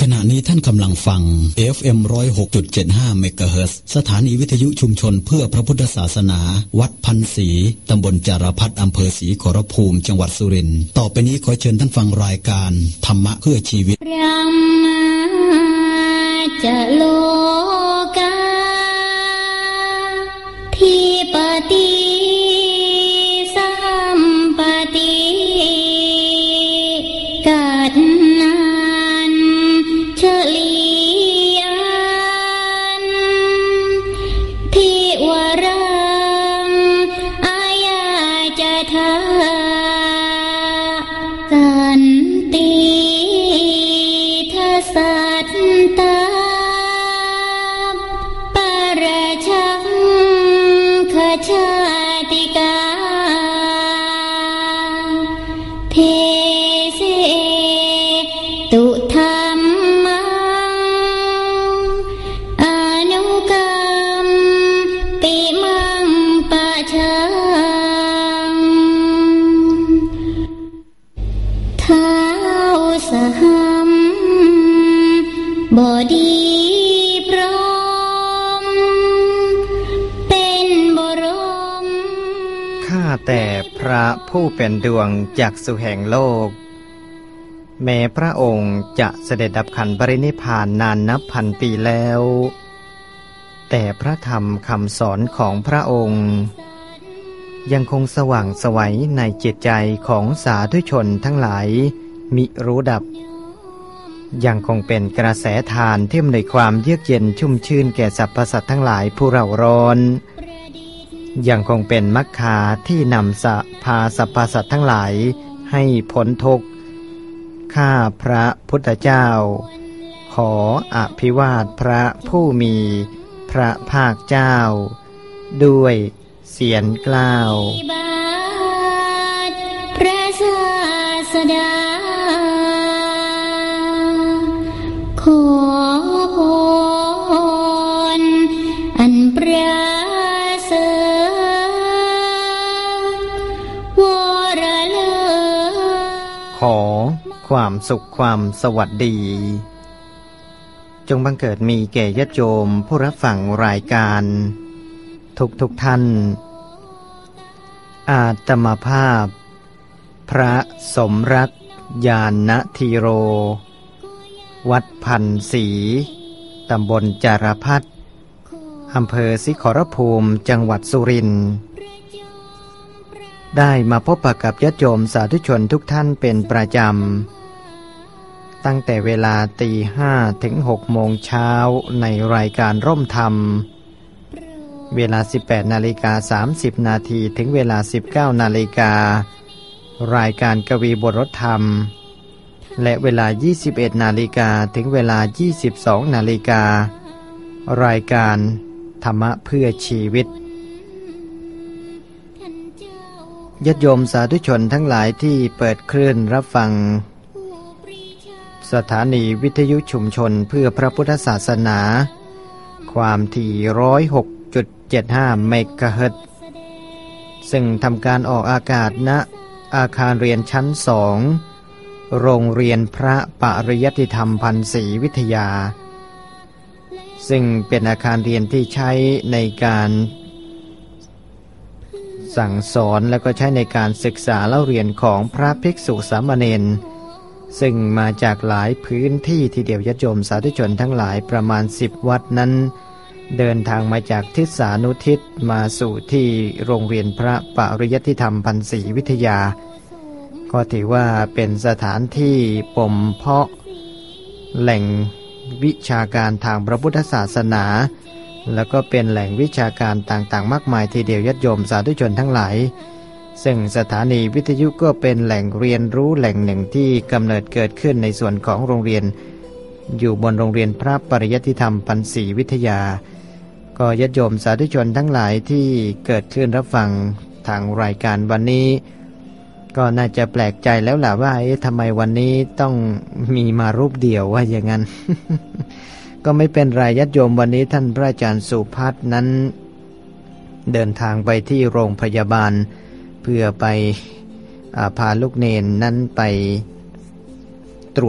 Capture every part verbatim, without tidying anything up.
ณะนี้ท่านกำลังฟัง เอฟ เอ็ม หนึ่งศูนย์หกจุดเจ็ดห้า เมกะเฮิรตซ์ สถานีวิทยุชุมชนเพื่อพระพุทธศาสนาวัดพันศรีตำบลจารพัฒน์อำเภอศรีขอรภูมิจังหวัดสุรินทร์ต่อไปนี้ขอเชิญท่านฟังรายการธรรมะเพื่อชีวิตจะโลกาทิปติสัมปติกัดนันเฉลียันทิวรังอายาจะทากันติทัสสัตตาชาติกาเทเสตุธรรมังอนุกรรมปิมังปะชังท้าวสหัมบดีแต่พระผู้เป็นดวงจักษุแห่งโลกแม้พระองค์จะเสด็จดับขันธ์ปรินิพพานนานนับพันปีแล้วแต่พระธรรมคำสอนของพระองค์ยังคงสว่างไสวในจิตใจของสาธุชนทั้งหลายมิรู้ดับยังคงเป็นกระแสทานที่อำนวยความเยือกเย็นชุ่มชื่นแก่สรรพสัตว์ทั้งหลายผู้เร่าร้อนยังคงเป็นมรรคาที่นำสะพาสรรพสัตว์ทั้งหลายให้พ้นทุกข์ข้าพระพุทธเจ้าขออภิวาทพระผู้มีพระภาคเจ้าด้วยเสียงกล่าวพระศาสดาขอพรอันประขอความสุขความสวัสดีจงบังเกิดมีแก่ญาติโยมผู้รับฟังรายการทุกทุกท่านอาตมาภาพพระสมรักญาณธีโรวัดพันศรีตำบลจารพัฒน์อำเภอศรีขอรภูมิจังหวัดสุรินทร์ได้มาพบปะกับญาติโยมสาธุชนทุกท่านเป็นประจำตั้งแต่เวลาตีห้าถึงหกโมงเช้าในรายการร่มธรรมเวลาสิบแปดนาฬิกาสามสิบนาทีถึงเวลาสิบเก้านาฬิการายการกวีบทรถธรรมและเวลายี่สิบเอ็ดนาฬิกาถึงเวลายี่สิบสองนาฬิการายการธรรมะเพื่อชีวิตญาติโยมสาธุชนทั้งหลายที่เปิดคลื่นรับฟังสถานีวิทยุชุมชนเพื่อพระพุทธศาสนาความถี่ หนึ่งร้อยหกจุดเจ็ดห้า เมกะเฮิรตซ์ซึ่งทำการออกอากาศณอาคารเรียนชั้นสองโรงเรียนพระปริยัติธรรมพันศรีวิทยาซึ่งเป็นอาคารเรียนที่ใช้ในการสั่งสอนและก็ใช้ในการศึกษาเล่าเรียนของพระภิกษุสามเณรซึ่งมาจากหลายพื้นที่ที่เดียวญาติโยมสาธุชนทั้งหลายประมาณสิบวัดนั้นเดินทางมาจากทิศสานุทิศมาสู่ที่โรงเรียนพระปริยัติธรรมพันศรีวิทยาก็ถือว่าเป็นสถานที่บ่มเพาะแหล่งวิชาการทางพระพุทธศาสนาแล้วก็เป็นแหล่งวิชาการต่างๆมากมายทีเดียวญาติโยมสาธุชนทั้งหลายซึ่งสถานีวิทยุก็เป็นแหล่งเรียนรู้แหล่งหนึ่งที่กำเนิดเกิดขึ้นในส่วนของโรงเรียนอยู่บนโรงเรียนพระปริยัติธรรมพันศรีวิทยาก็ญาติโยมสาธุชนทั้งหลายที่เกิดขึ้นรับฟังทางรายการวันนี้ก็น่าจะแปลกใจแล้วล่ะว่าเอ๊ะทำไมวันนี้ต้องมีมารูปเดียวว่าอย่างนั้น ก็ไม่เป็นไรญาติโยมวันนี้ท่านพระอาจารย์สุภัทรนั้นเดินทางไปที่โรงพยาบาลเพื่อไปพาลูกเนนนั้นไปตรวจ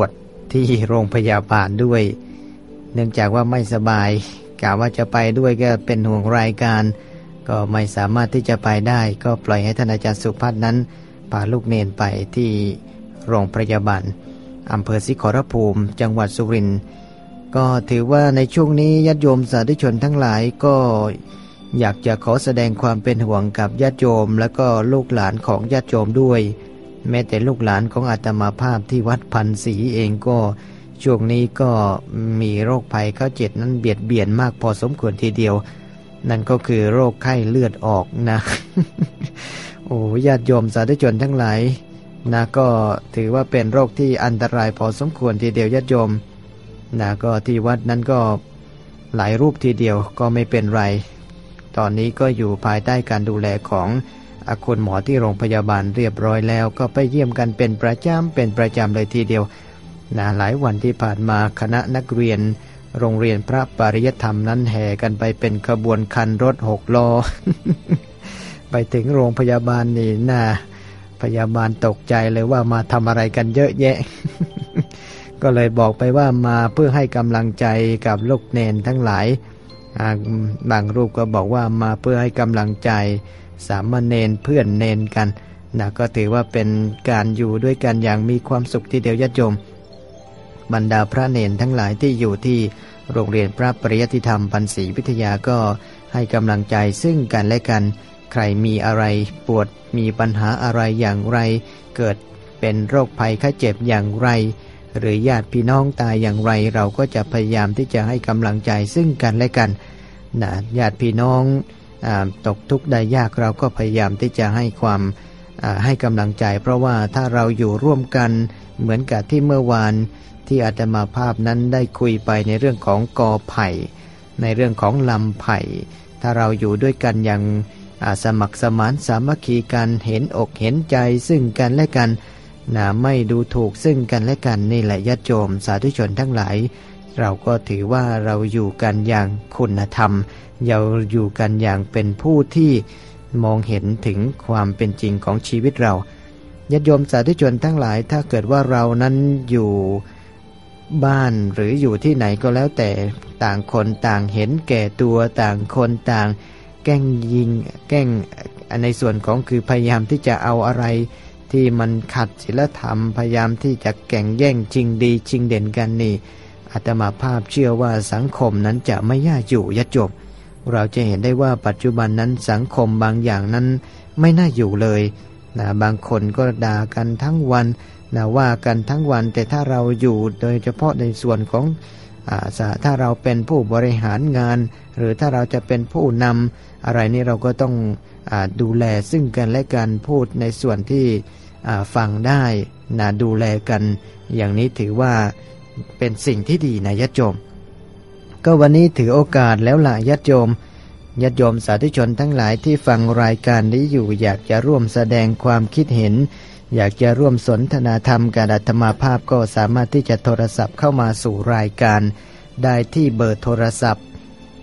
ที่โรงพยาบาลด้วย เนื่องจากว่าไม่สบายกะว่าจะไปด้วยก็เป็นห่วงรายการก็ไม่สามารถที่จะไปได้ก็ปล่อยให้ท่านอาจารย์สุภัทรนั้นพาลูกเนนไปที่โรงพยาบาลอำเภอศรีขอรภูมิจังหวัดสุรินทร์ก็ถือว่าในช่วงนี้ญาติโยมสาธุชนทั้งหลายก็อยากจะขอแสดงความเป็นห่วงกับญาติโยมและก็ลูกหลานของญาติโยมด้วยแม้แต่ลูกหลานของอาตมาภาพที่วัดพันศรีเองก็ช่วงนี้ก็มีโรคภัยข้าวเจ็ดนั้นเบียดเบียนมากพอสมควรทีเดียวนั่นก็คือโรคไข้เลือดออกนะ โอ้ญาติโยมสาธุชนทั้งหลายนะก็ถือว่าเป็นโรคที่อันตรายพอสมควรทีเดียวญาติโยมนะก็ที่วัดนั้นก็หลายรูปทีเดียวก็ไม่เป็นไรตอนนี้ก็อยู่ภายใต้การดูแลของคุณหมอที่โรงพยาบาลเรียบร้อยแล้วก็ไปเยี่ยมกันเป็นประจำเป็นประจำเลยทีเดียวนะหลายวันที่ผ่านมาคณะนักเรียนโรงเรียนพระปริยัติธรรมนั้นแห่กันไปเป็นขบวนคันรถหกล้อ ไปถึงโรงพยาบาลนี่น่าพยาบาลตกใจเลยว่ามาทำอะไรกันเยอะแยะ ก็เลยบอกไปว่ามาเพื่อให้กำลังใจกับลูกเนนทั้งหลายบางรูปก็บอกว่ามาเพื่อให้กำลังใจสามเณรเพื่อนเนนกันนะก็ถือว่าเป็นการอยู่ด้วยกันอย่างมีความสุขทีเดียวญาติโยมบรรดาพระเนนทั้งหลายที่อยู่ที่โรงเรียนพระปริยัติธรรมพันศรีวิทยาก็ให้กำลังใจซึ่งกันและกันใครมีอะไรปวดมีปัญหาอะไรอย่างไรเกิดเป็นโรคภัยไข้เจ็บอย่างไรหรือญาติพี่น้องตายอย่างไรเราก็จะพยายามที่จะให้กำลังใจซึ่งกันและกันนะญาติพี่น้องตกทุกข์ได้ยากเราก็พยายามที่จะให้ความให้กำลังใจเพราะว่าถ้าเราอยู่ร่วมกันเหมือนกับที่เมื่อวานที่อาตมาภาพนั้นได้คุยไปในเรื่องของกอไผ่ในเรื่องของลำไผ่ถ้าเราอยู่ด้วยกันอย่างสมัครสมานสามัคคีกันเห็นอกเห็นใจซึ่งกันและกันนะไม่ดูถูกซึ่งกันและกันนี่แหละญาติโยมสาธุชนทั้งหลายเราก็ถือว่าเราอยู่กันอย่างคุณธรรมเราอยู่กันอย่างเป็นผู้ที่มองเห็นถึงความเป็นจริงของชีวิตเราญาติโยมสาธุชนทั้งหลายถ้าเกิดว่าเรานั้นอยู่บ้านหรืออยู่ที่ไหนก็แล้วแต่ต่างคนต่างเห็นแก่ตัวต่างคนต่างแกล้งยิงแกล้งในส่วนของคือพยายามที่จะเอาอะไรที่มันขัดศีลธรรมพยายามที่จะแข่งแย่งชิงดีชิงเด่นกันนี่อาตมาภาพเชื่อว่าสังคมนั้นจะไม่ย่าอยู่ญาติโยมเราจะเห็นได้ว่าปัจจุบันนั้นสังคมบางอย่างนั้นไม่น่าอยู่เลยนะบางคนก็ด่ากันทั้งวันนะว่ากันทั้งวันแต่ถ้าเราอยู่โดยเฉพาะในส่วนของอ่าถ้าเราเป็นผู้บริหารงานหรือถ้าเราจะเป็นผู้นำอะไรนี่เราก็ต้องอ่าดูแลซึ่งกันและกันพูดในส่วนที่อ่าฟังได้นะดูแลกันอย่างนี้ถือว่าเป็นสิ่งที่ดีนะญาติโยมก็วันนี้ถือโอกาสแล้วล่ะญาติโยมญาติโยมสาธุชนทั้งหลายที่ฟังรายการนี้อยู่อยากจะร่วมแสดงความคิดเห็นอยากจะร่วมสนทนาธรรมกับอาตมาภาพก็สามารถที่จะโทรศัพท์เข้ามาสู่รายการได้ที่เบอร์โทรศัพท์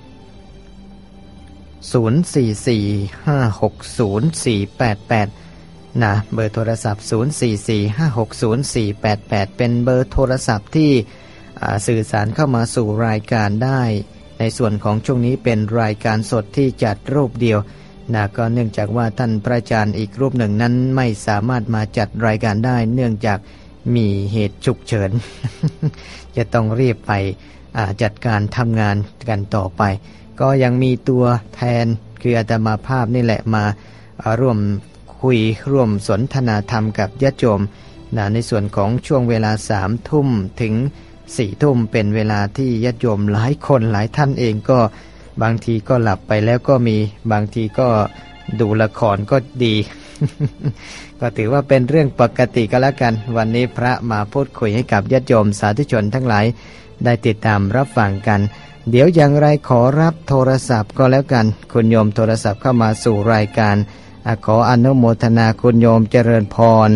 ศูนย์ สี่ สี่ ห้า หก ศูนย์ สี่ แปด แปดนะเบอร์โทรศัพท์ศูนย์ สี่ สี่ ห้า หก ศูนย์ สี่ แปด แปดเป็นเบอร์โทรศัพท์ที่สื่อสารเข้ามาสู่รายการได้ในส่วนของช่วงนี้เป็นรายการสดที่จัดรูปเดียวนะก็เนื่องจากว่าท่านพระอาจารย์อีกรูปหนึ่งนั้นไม่สามารถมาจัดรายการได้เนื่องจากมีเหตุฉุกเฉิน จะต้องรีบไปจัดการทำงานกันต่อไปก็ยังมีตัวแทนคืออาตมาภาพนี่แหละมาร่วมคุยร่วมสนทนาธรรมกับญาติโยมนะในส่วนของช่วงเวลาสามทุ่มถึงสี่ทุ่มเป็นเวลาที่ญาติโยมหลายคนหลายท่านเองก็บางทีก็หลับไปแล้วก็มีบางทีก็ดูละครก็ดี ก็ถือว่าเป็นเรื่องปกติก็แล้วกันวันนี้พระมาพูดคุยให้กับญาติโยมสาธุชนทั้งหลายได้ติดตามรับฟังกันเดี๋ยวอย่างไรขอรับโทรศัพท์ก็แล้วกันคุณโยมโทรศัพท์เข้ามาสู่รายการขออนุโมทนาคุณโยมเจริญพร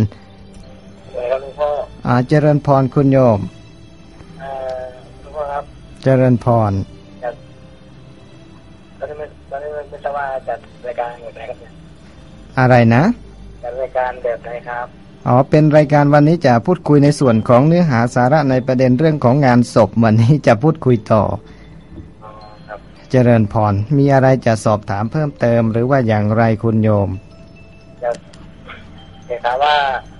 อ่าเจริญพรคุณโยมเจริญพรตอนนี้ไม่ตอนนี้ไม่ทราบว่าจัดรายการแบบไหนครับเนี่ยอะไรนะจัดรายการแบบไหนครับอ๋อเป็นรายการวันนี้จะพูดคุยในส่วนของเนื้อหาสาระในประเด็นเรื่องของงานศพวันนี้จะพูดคุยต่อเจริญพรมีอะไรจะสอบถามเพิ่มเติมหรือว่าอย่างไรคุณโยมจะจะถามว่า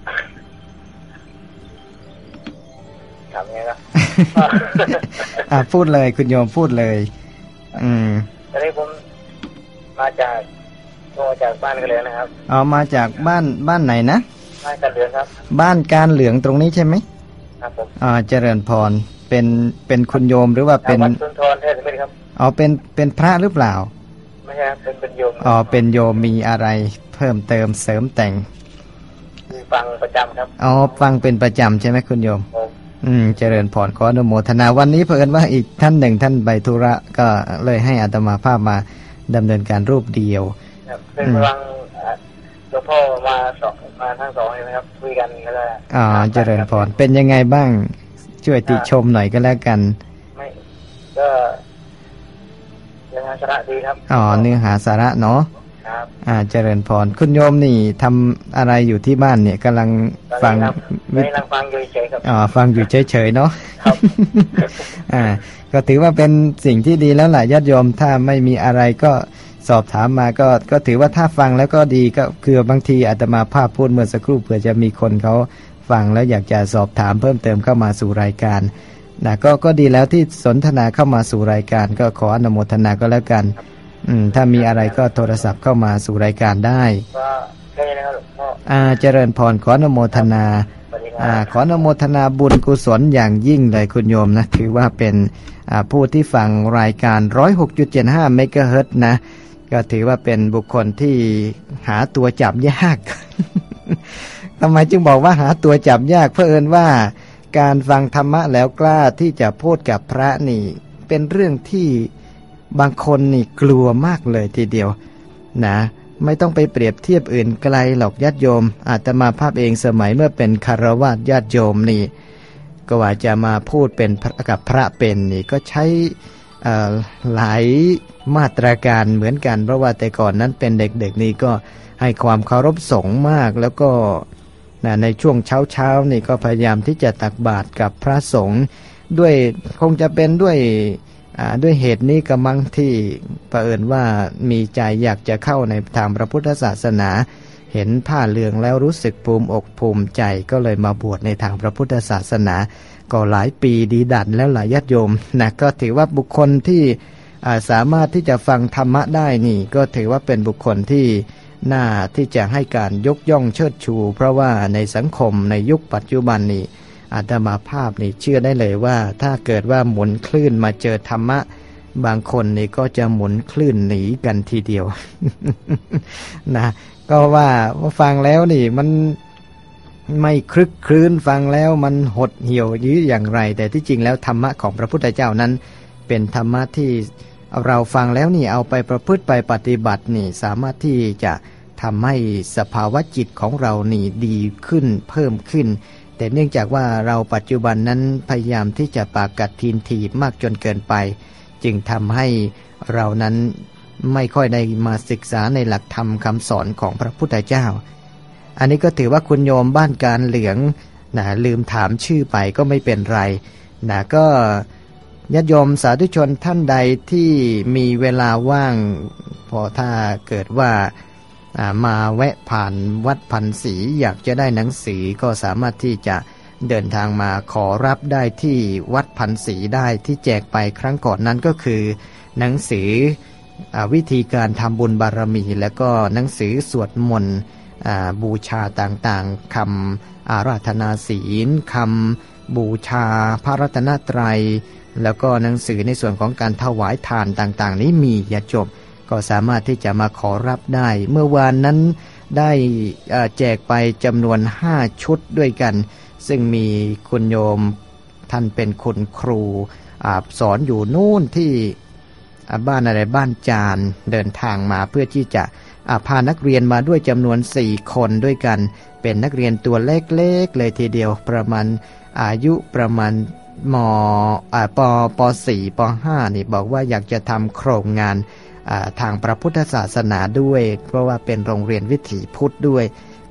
ถามไงนะอ่าพูดเลยคุณโยมพูดเลยอืมตอนนี้ผมมาจากมาจากบ้านกันเหลืองนะครับอ๋อมาจากบ้านบ้านไหนนะบ้านกันเหลืองครับบ้านการเหลืองตรงนี้ใช่ไหมครับผมอ่าเจริญพรเป็นเป็นคุณโยมหรือว่าเป็นวัดสุนทรเทศไม่ครับอ๋อเป็นเป็นพระหรือเปล่าไม่ใช่ครับเป็นเป็นโยมอ๋อเป็นโยมมีอะไรเพิ่มเติมเสริมแต่งฟังประจำครับอ๋อฟังเป็นประจำใช่ไหมคุณโยมอืมเจริญพรขออนุโมทนาวันนี้เพิ่นว่าอีกท่านหนึ่งท่านใบธุระก็เลยให้อาตมาภาพมาดำเนินการรูปเดียวเป็นพลังหลวงพ่อมาสองมาทั้งสองเลยนะครับคุยกันแล้วก็อ๋อเจริญพรเป็นยังไงบ้างช่วยติชมหน่อยก็แล้วกันไม่ก็เนื้อหาสาระดีครับอ๋อเนื้อหาสาระเนาะครับอ่าเจริญพรคุณโยมนี่ทำอะไรอยู่ที่บ้านเนี่ยกำลังฟังไม่กำลังฟังอยู่เฉยครับอ๋อฟังอยู่เฉยๆเนาะครับอ่าก็ถือว่าเป็นสิ่งที่ดีแล้วแหละญาติโยมถ้าไม่มีอะไรก็สอบถามมาก็ก็ถือว่าถ้าฟังแล้วก็ดีก็คือบางทีอาตมาภาพพูดเมื่อสักครู่เผื่อจะมีคนเขาฟังแล้วอยากจะสอบถามเพิ่มเติมเข้ามาสู่รายการนะก็ก็ดีแล้วที่สนทนาเข้ามาสู่รายการก็ขออนุโมทนาก็แล้วกันอืมถ้ามีอะไรก็โทรศัพท์เข้ามาสู่รายการได้อ่าเจริญพรขออนุโมทนาอ่าขออนุโมทนาบุญกุศลอย่างยิ่งเลยคุณโยมนะถือว่าเป็นอ่าผู้ที่ฟังรายการ หนึ่งร้อยหกจุดเจ็ดห้า เมกะเฮิรตซ์นะก็ถือว่าเป็นบุคคลที่หาตัวจับยาก ทำไมจึงบอกว่าหาตัวจับยากเพราะเอิญว่าการฟังธรรมะแล้วกล้าที่จะพูดกับพระนี่เป็นเรื่องที่บางคนนี่กลัวมากเลยทีเดียวนะไม่ต้องไปเปรียบเทียบอื่นไกลหรอกญาติโยมอาตมาภาพเองสมัยเมื่อเป็นคฤหัสถ์ญาติโยมนี่ก็ว่าจะมาพูดเป็นกับพระเป็นนี่ก็ใช้หลายมาตรการเหมือนกันเพราะว่าแต่ก่อนนั้นเป็นเด็กๆนี่ก็ให้ความเคารพสงฆ์มากแล้วก็ในช่วงเช้าๆนี่ก็พยายามที่จะตักบาตรกับพระสงฆ์ด้วยคงจะเป็นด้วยด้วยเหตุนี้กำลังที่เผอิญว่ามีใจอยากจะเข้าในทางพระพุทธศาสนาเห็นผ้าเหลืองแล้วรู้สึกภูมิอกภูมิใจก็เลยมาบวชในทางพระพุทธศาสนาก็หลายปีดีดันแล้วหลายญาติโยมนะก็ถือว่าบุคคลที่สามารถที่จะฟังธรรมะได้นี่ก็ถือว่าเป็นบุคคลที่น่าที่จะให้การยกย่องเชิดชูเพราะว่าในสังคมในยุคปัจจุบันนี้อาตมาภาพนี่เชื่อได้เลยว่าถ้าเกิดว่าหมุนคลื่นมาเจอธรรมะบางคนนี่ก็จะหมุนคลื่นหนีกันทีเดียว นะก็ว่าฟังแล้วนี่มันไม่คลึกคลื้นฟังแล้วมันหดเหี่ยวยื้ออย่างไรแต่ที่จริงแล้วธรรมะของพระพุทธเจ้านั้นเป็นธรรมะที่เราฟังแล้วนี่เอาไปประพฤติไปปฏิบัตินี่สามารถที่จะทำให้สภาวะจิตของเรานี่ดีขึ้นเพิ่มขึ้นแต่เนื่องจากว่าเราปัจจุบันนั้นพยายามที่จะปากกัดทีนถีบมากจนเกินไปจึงทำให้เรานั้นไม่ค่อยได้มาศึกษาในหลักธรรมคำสอนของพระพุทธเจ้าอันนี้ก็ถือว่าคุณโยมบ้านการเหลืองนะลืมถามชื่อไปก็ไม่เป็นไรนะก็ญาติโยมสาธุชนท่านใดที่มีเวลาว่างพอถ้าเกิดว่ามาแวะผ่านวัดพันศรีอยากจะได้หนังสือก็สามารถที่จะเดินทางมาขอรับได้ที่วัดพันศรีได้ที่แจกไปครั้งก่อนนั้นก็คือหนังสือวิธีการทำบุญบารมีแล้วก็หนังสือสวดมนต์บูชาต่างๆคำอาราธนาศีลคำบูชาพระรัตนตรัยแล้วก็หนังสือในส่วนของการถวายทานต่างๆนี้มีญาติโยมก็สามารถที่จะมาขอรับได้เมื่อวานนั้นได้แจกไปจำนวนห้าชุดด้วยกันซึ่งมีคุณโยมท่านเป็นคุณครูสอนอยู่นู่นที่บ้านอะไรบ้านจานเดินทางมาเพื่อที่จะพานักเรียนมาด้วยจำนวนสี่คนด้วยกันเป็นนักเรียนตัวเล็กๆเลยทีเดียวประมาณอายุประมาณมปปสี่ปห้านี่บอกว่าอยากจะทำโครงงานทางพระพุทธศาสนาด้วยเพราะว่าเป็นโรงเรียนวิถีพุทธด้วย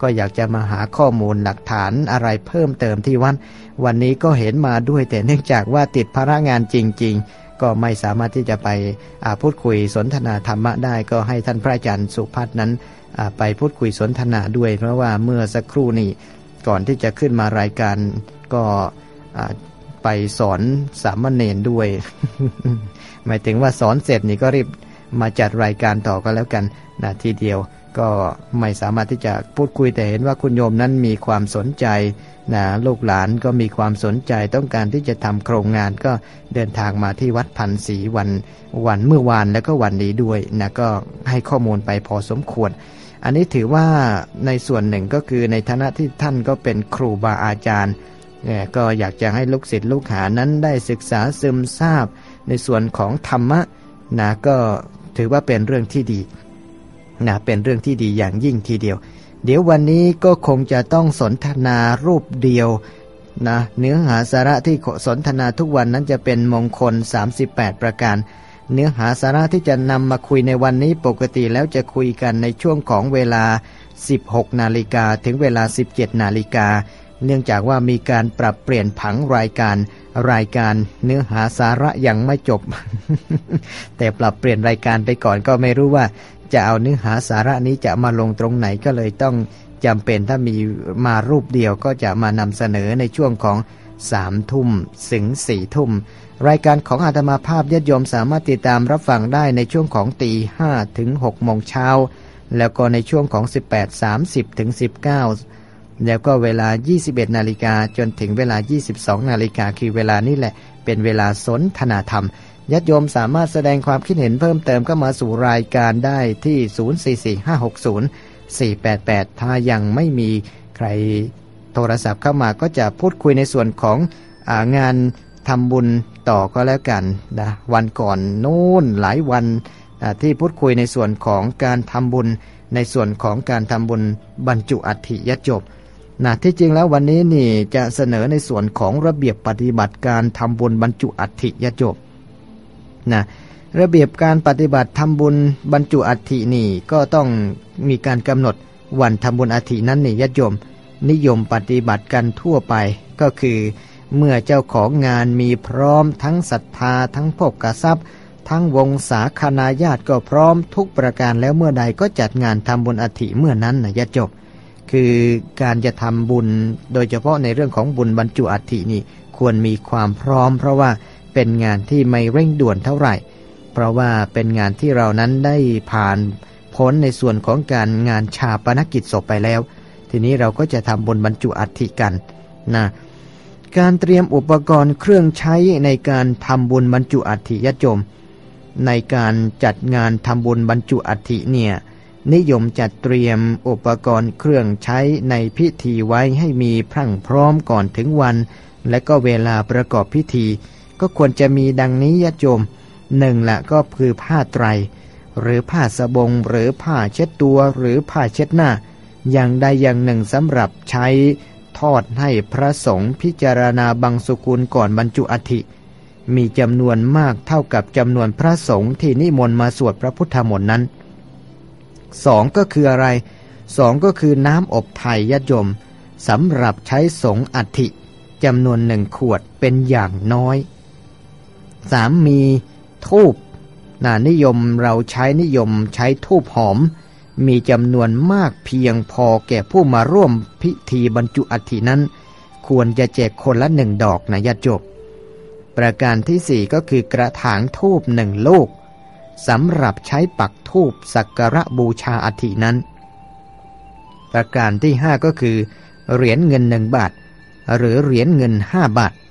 ก็อยากจะมาหาข้อมูลหลักฐานอะไรเพิ่มเติมที่วัดวันนี้ก็เห็นมาด้วยแต่เนื่องจากว่าติดภาระงานจริงๆก็ไม่สามารถที่จะไปพูดคุยสนทนาธรรมะได้ก็ให้ท่านพระอาจารย์สุภัทรนั้นไปพูดคุยสนทนาด้วยเพราะว่าเมื่อสักครู่นี้ก่อนที่จะขึ้นมารายการก็ไปสอนสามเณรด้วย หมายถึงว่าสอนเสร็จนี่ก็รีบมาจัดรายการต่อก็แล้วกันนะทีเดียวก็ไม่สามารถที่จะพูดคุยแต่เห็นว่าคุณโยมนั้นมีความสนใจนะลูกหลานก็มีความสนใจต้องการที่จะทำโครงงานก็เดินทางมาที่วัดพันศรีวันวันเมื่อวานแล้วก็วันนี้ด้วยนะก็ให้ข้อมูลไปพอสมควรอันนี้ถือว่าในส่วนหนึ่งก็คือในฐานะที่ท่านก็เป็นครูบาอาจารย์เนี่ยก็อยากจะให้ลูกศิษย์ลูกหานั้นได้ศึกษาซึมซาบในส่วนของธรรมะนะก็ถือว่าเป็นเรื่องที่ดีนะเป็นเรื่องที่ดีอย่างยิ่งทีเดียวเดี๋ยววันนี้ก็คงจะต้องสนทนารูปเดียวนะเนื้อหาสาระที่สนทนาทุกวันนั้นจะเป็นมงคลสามสิบแปดประการเนื้อหาสาระที่จะนำมาคุยในวันนี้ปกติแล้วจะคุยกันในช่วงของเวลาสิบหกนาฬิกาถึงเวลาสิบเจ็ดนาฬิกาเนื่องจากว่ามีการปรับเปลี่ยนผังรายการรายการเนื้อหาสาระยังไม่จบ แต่ปรับเปลี่ยนรายการไปก่อนก็ไม่รู้ว่าจะเอาเนื้อหาสาระนี้จะมาลงตรงไหนก็เลยต้องจำเป็นถ้ามีมารูปเดียวก็จะมานำเสนอในช่วงของสามทุ่มถึงสี่ทุ่มรายการของอาตมาภาพญาติโยมสามารถติดตามรับฟังได้ในช่วงของตีห้าถึงหกโมงเช้าแล้วก็ในช่วงของสิบแปด สามสิบถึงสิบเก้าแล้วก็เวลายี่สิบเอ็ดนาฬิกาจนถึงเวลายี่สิบสองนาฬิกาคือเวลานี้แหละเป็นเวลาสนทนาธรรมญาติโยมสามารถแสดงความคิดเห็นเพิ่มเติมก็มาสู่รายการได้ที่ศูนย์ สี่ สี่ ห้า หก ศูนย์ สี่ แปด แปดถ้ายังไม่มีใครโทรศัพท์เข้ามาก็จะพูดคุยในส่วนของอ่างานทำบุญต่อก็แล้วกันนะวันก่อนโน้นหลายวันที่พูดคุยในส่วนของการทำบุญในส่วนของการทำบุญบรรจุอัฐิญาติโยมนะที่จริงแล้ววันนี้นี่จะเสนอในส่วนของระเบียบปฏิบัติการทำบุญบรรจุอัฐิญาติโยมนะระเบียบการปฏิบัติทำบุญบรรจุอัฐินี่ก็ต้องมีการกำหนดวันทำบุญอัฐินั้นนี่ญาติโยมนิยมปฏิบัติกันทั่วไปก็คือเมื่อเจ้าของงานมีพร้อมทั้งศรัทธาทั้งภพกทรัพย์ทั้งวงศาคณาญาติก็พร้อมทุกประการแล้วเมื่อใดก็จัดงานทำบุญอัฐิเมื่อนั้นนะญาติโยมคือการจะทำบุญโดยเฉพาะในเรื่องของบุญบรรจุอัฐินี่ควรมีความพร้อมเพราะว่าเป็นงานที่ไม่เร่งด่วนเท่าไหร่เพราะว่าเป็นงานที่เรานั้นได้ผ่านพ้นในส่วนของการงานชาปนกิจศพไปแล้วทีนี้เราก็จะทำบุญบรรจุอัฐิกันนะการเตรียมอุปกรณ์เครื่องใช้ในการทำบุญบรรจุอัฐิญาติโยมในการจัดงานทำบุญบรรจุอัฐิเนี่ยนิยมจัดเตรียมอุปกรณ์เครื่องใช้ในพิธีไว้ให้มีพรั่งพร้อมก่อนถึงวันและก็เวลาประกอบพิธีก็ควรจะมีดังนี้ญาติโยมหนึ่งละก็คือผ้าไตรหรือผ้าสบงหรือผ้าเช็ดตัวหรือผ้าเช็ดหน้าอย่างใดอย่างหนึ่งสำหรับใช้ทอดให้พระสงฆ์พิจารณาบังสุกุลก่อนบรรจุอัฐิมีจำนวนมากเท่ากับจำนวนพระสงฆ์ที่นิมนต์มาสวดพระพุทธมนต์นั้นสองก็คืออะไรสองก็คือน้ำอบไทยญาติโยมสำหรับใช้สงฆ์อัฐิจำนวนหนึ่งขวดเป็นอย่างน้อยสามมีธูปน่านิยมเราใช้นิยมใช้ธูปหอมมีจำนวนมากเพียงพอแก่ผู้มาร่วมพิธีบรรจุอัฐินั้นควรจะแจกคนละหนึ่งดอกนะญาติโยมประการที่สี่ก็คือกระถางธูปหนึ่งลูกสำหรับใช้ปักธูปสักการะบูชาอัฐินั้นประการที่ห้าก็คือเหรียญเงินหนึ่งบาทหรือเหรียญเงินห้าบาท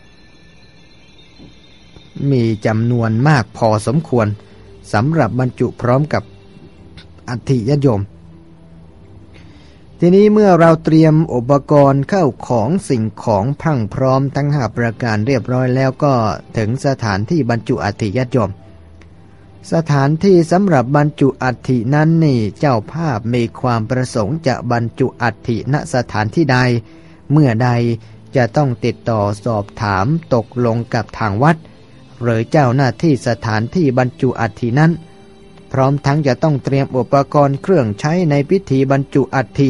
มีจำนวนมากพอสมควรสำหรับบรรจุพร้อมกับอัฐิญาติโยมทีนี้เมื่อเราเตรียมอุปกรณ์เข้าของสิ่งของพรั่งพร้อมทั้งห้าประการเรียบร้อยแล้วก็ถึงสถานที่บรรจุอัฐิญาติโยมสถานที่สำหรับบรรจุอัฐินั้นนี่เจ้าภาพมีความประสงค์จะบรรจุอัฐิณสถานที่ใดเมื่อใดจะต้องติดต่อสอบถามตกลงกับทางวัดหรือเจ้าหน้าที่สถานที่บรรจุอัฐินั้นพร้อมทั้งจะต้องเตรียมอุปกรณ์เครื่องใช้ในพิธีบรรจุอัฐิ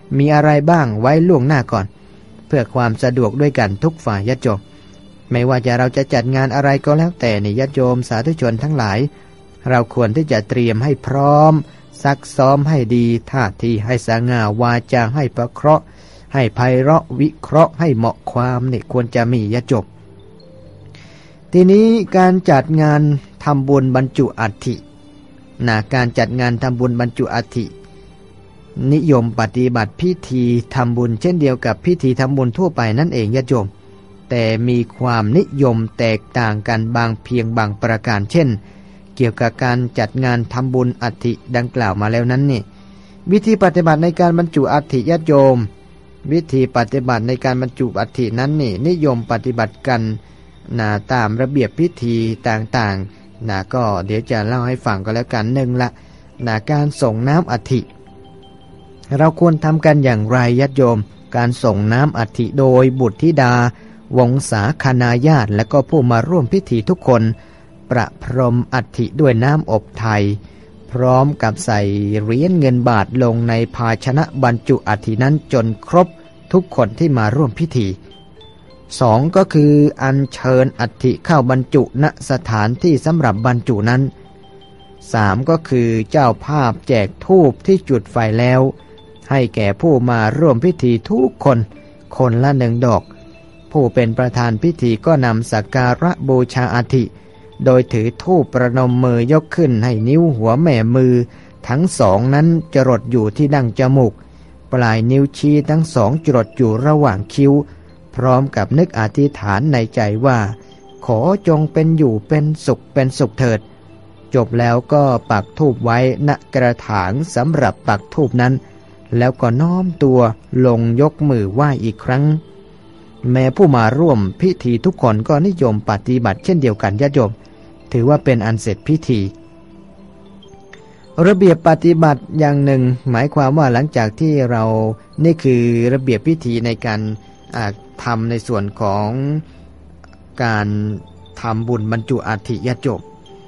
มีอะไรบ้างไว้ล่วงหน้าก่อนเพื่อความสะดวกด้วยกันทุกฝ่ายญาติโยมไม่ว่าจะเราจะจัดงานอะไรก็แล้วแต่นี่ญาติโยมสาธุชนทั้งหลายเราควรที่จะเตรียมให้พร้อมซักซ้อมให้ดีท่าทีให้สง่าวาจาให้ประเคราะห์ให้ไพเราะวิเคราะห์ให้เหมาะความนี่ควรจะมีญาติโยมทีนี้การจัดงานทำบุญบรรจุอัฐินะการจัดงานทำบุญบรรจุอัฐินิยมปฏิบัติพิธีทำบุญเช่นเดียวกับพิธีทำบุญทั่วไปนั่นเองญาติโยมแต่มีความนิยมแตกต่างกันบางเพียงบางประการเช่นเกี่ยวกับการจัดงานทำบุญอัฐิดังกล่าวมาแล้วนั้นนี่วิธีปฏิบัติในการบรรจุอัฐิญาติโยมวิธีปฏิบัติในการบรรจุอัฐินั้นนี่นิยมปฏิบัติกันนะตามระเบียบพิธีต่างๆนะก็เดี๋ยวจะเล่าให้ฟังก็แล้วกันหนึ่งละนะการส่งน้ำอัฐิเราควรทำกันอย่างไรญาติโยมการส่งน้ำอัฐิโดยบุตรธิดาวงศาคณาญาติและก็ผู้มาร่วมพิธีทุกคนประพรมอัฐิด้วยน้ำอบไทยพร้อมกับใส่เหรียญเงินบาทลงในภาชนะบรรจุอัฐินั้นจนครบทุกคนที่มาร่วมพิธีสองก็คืออัญเชิญอัฐิเข้าบรรจุณสถานที่สำหรับบรรจุนั้นสามก็คือเจ้าภาพแจกธูปที่จุดไฟแล้วให้แก่ผู้มาร่วมพิธีทุกคนคนละหนึ่งดอกผู้เป็นประธานพิธีก็นำสักการะบูชาอัฐิโดยถือธูปประนมมือยกขึ้นให้นิ้วหัวแม่มือทั้งสองนั้นจรดอยู่ที่ดั้งจมูกปลายนิ้วชี้ทั้งสองจรดอยู่ระหว่างคิ้วพร้อมกับนึกอธิษฐานในใจว่าขอจงเป็นอยู่เป็นสุขเป็นสุขเถิดจบแล้วก็ปักธูปไว้ณกระถางสำหรับปักธูปนั้นแล้วก็น้อมตัวลงยกมือไหว้อีกครั้งแม้ผู้มาร่วมพิธีทุกคนก็นิยมปฏิบัติเช่นเดียวกันญาติโยมถือว่าเป็นอันเสร็จพิธีระเบียบปฏิบัติอย่างหนึ่งหมายความว่าหลังจากที่เรานี่คือระเบียบพิธีในการทำในส่วนของการทำบุญบรรจุอัฐิญาติโยม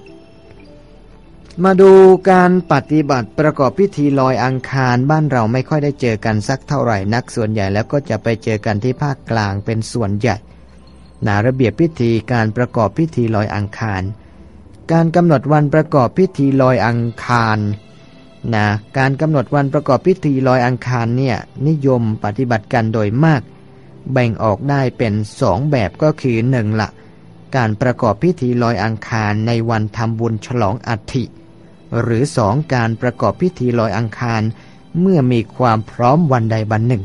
มาดูการปฏิบัติประกอบพิธีลอยอังคารบ้านเราไม่ค่อยได้เจอกันสักเท่าไหร่นักส่วนใหญ่แล้วก็จะไปเจอกันที่ภาคกลางเป็นส่วนใหญ่นะระเบียบพิธีการประกอบพิธีลอยอังคารการกำหนดวันประกอบพิธีลอยอังคารนะการกำหนดวันประกอบพิธีลอยอังคารเนี่ยนิยมปฏิบัติกันโดยมากแบ่งออกได้เป็นสองแบบก็คือหนึ่งละการประกอบพิธีลอยอังคารในวันทำบุญฉลองอัฐิหรือสองการประกอบพิธีลอยอังคารเมื่อมีความพร้อมวันใดวันหนึ่ง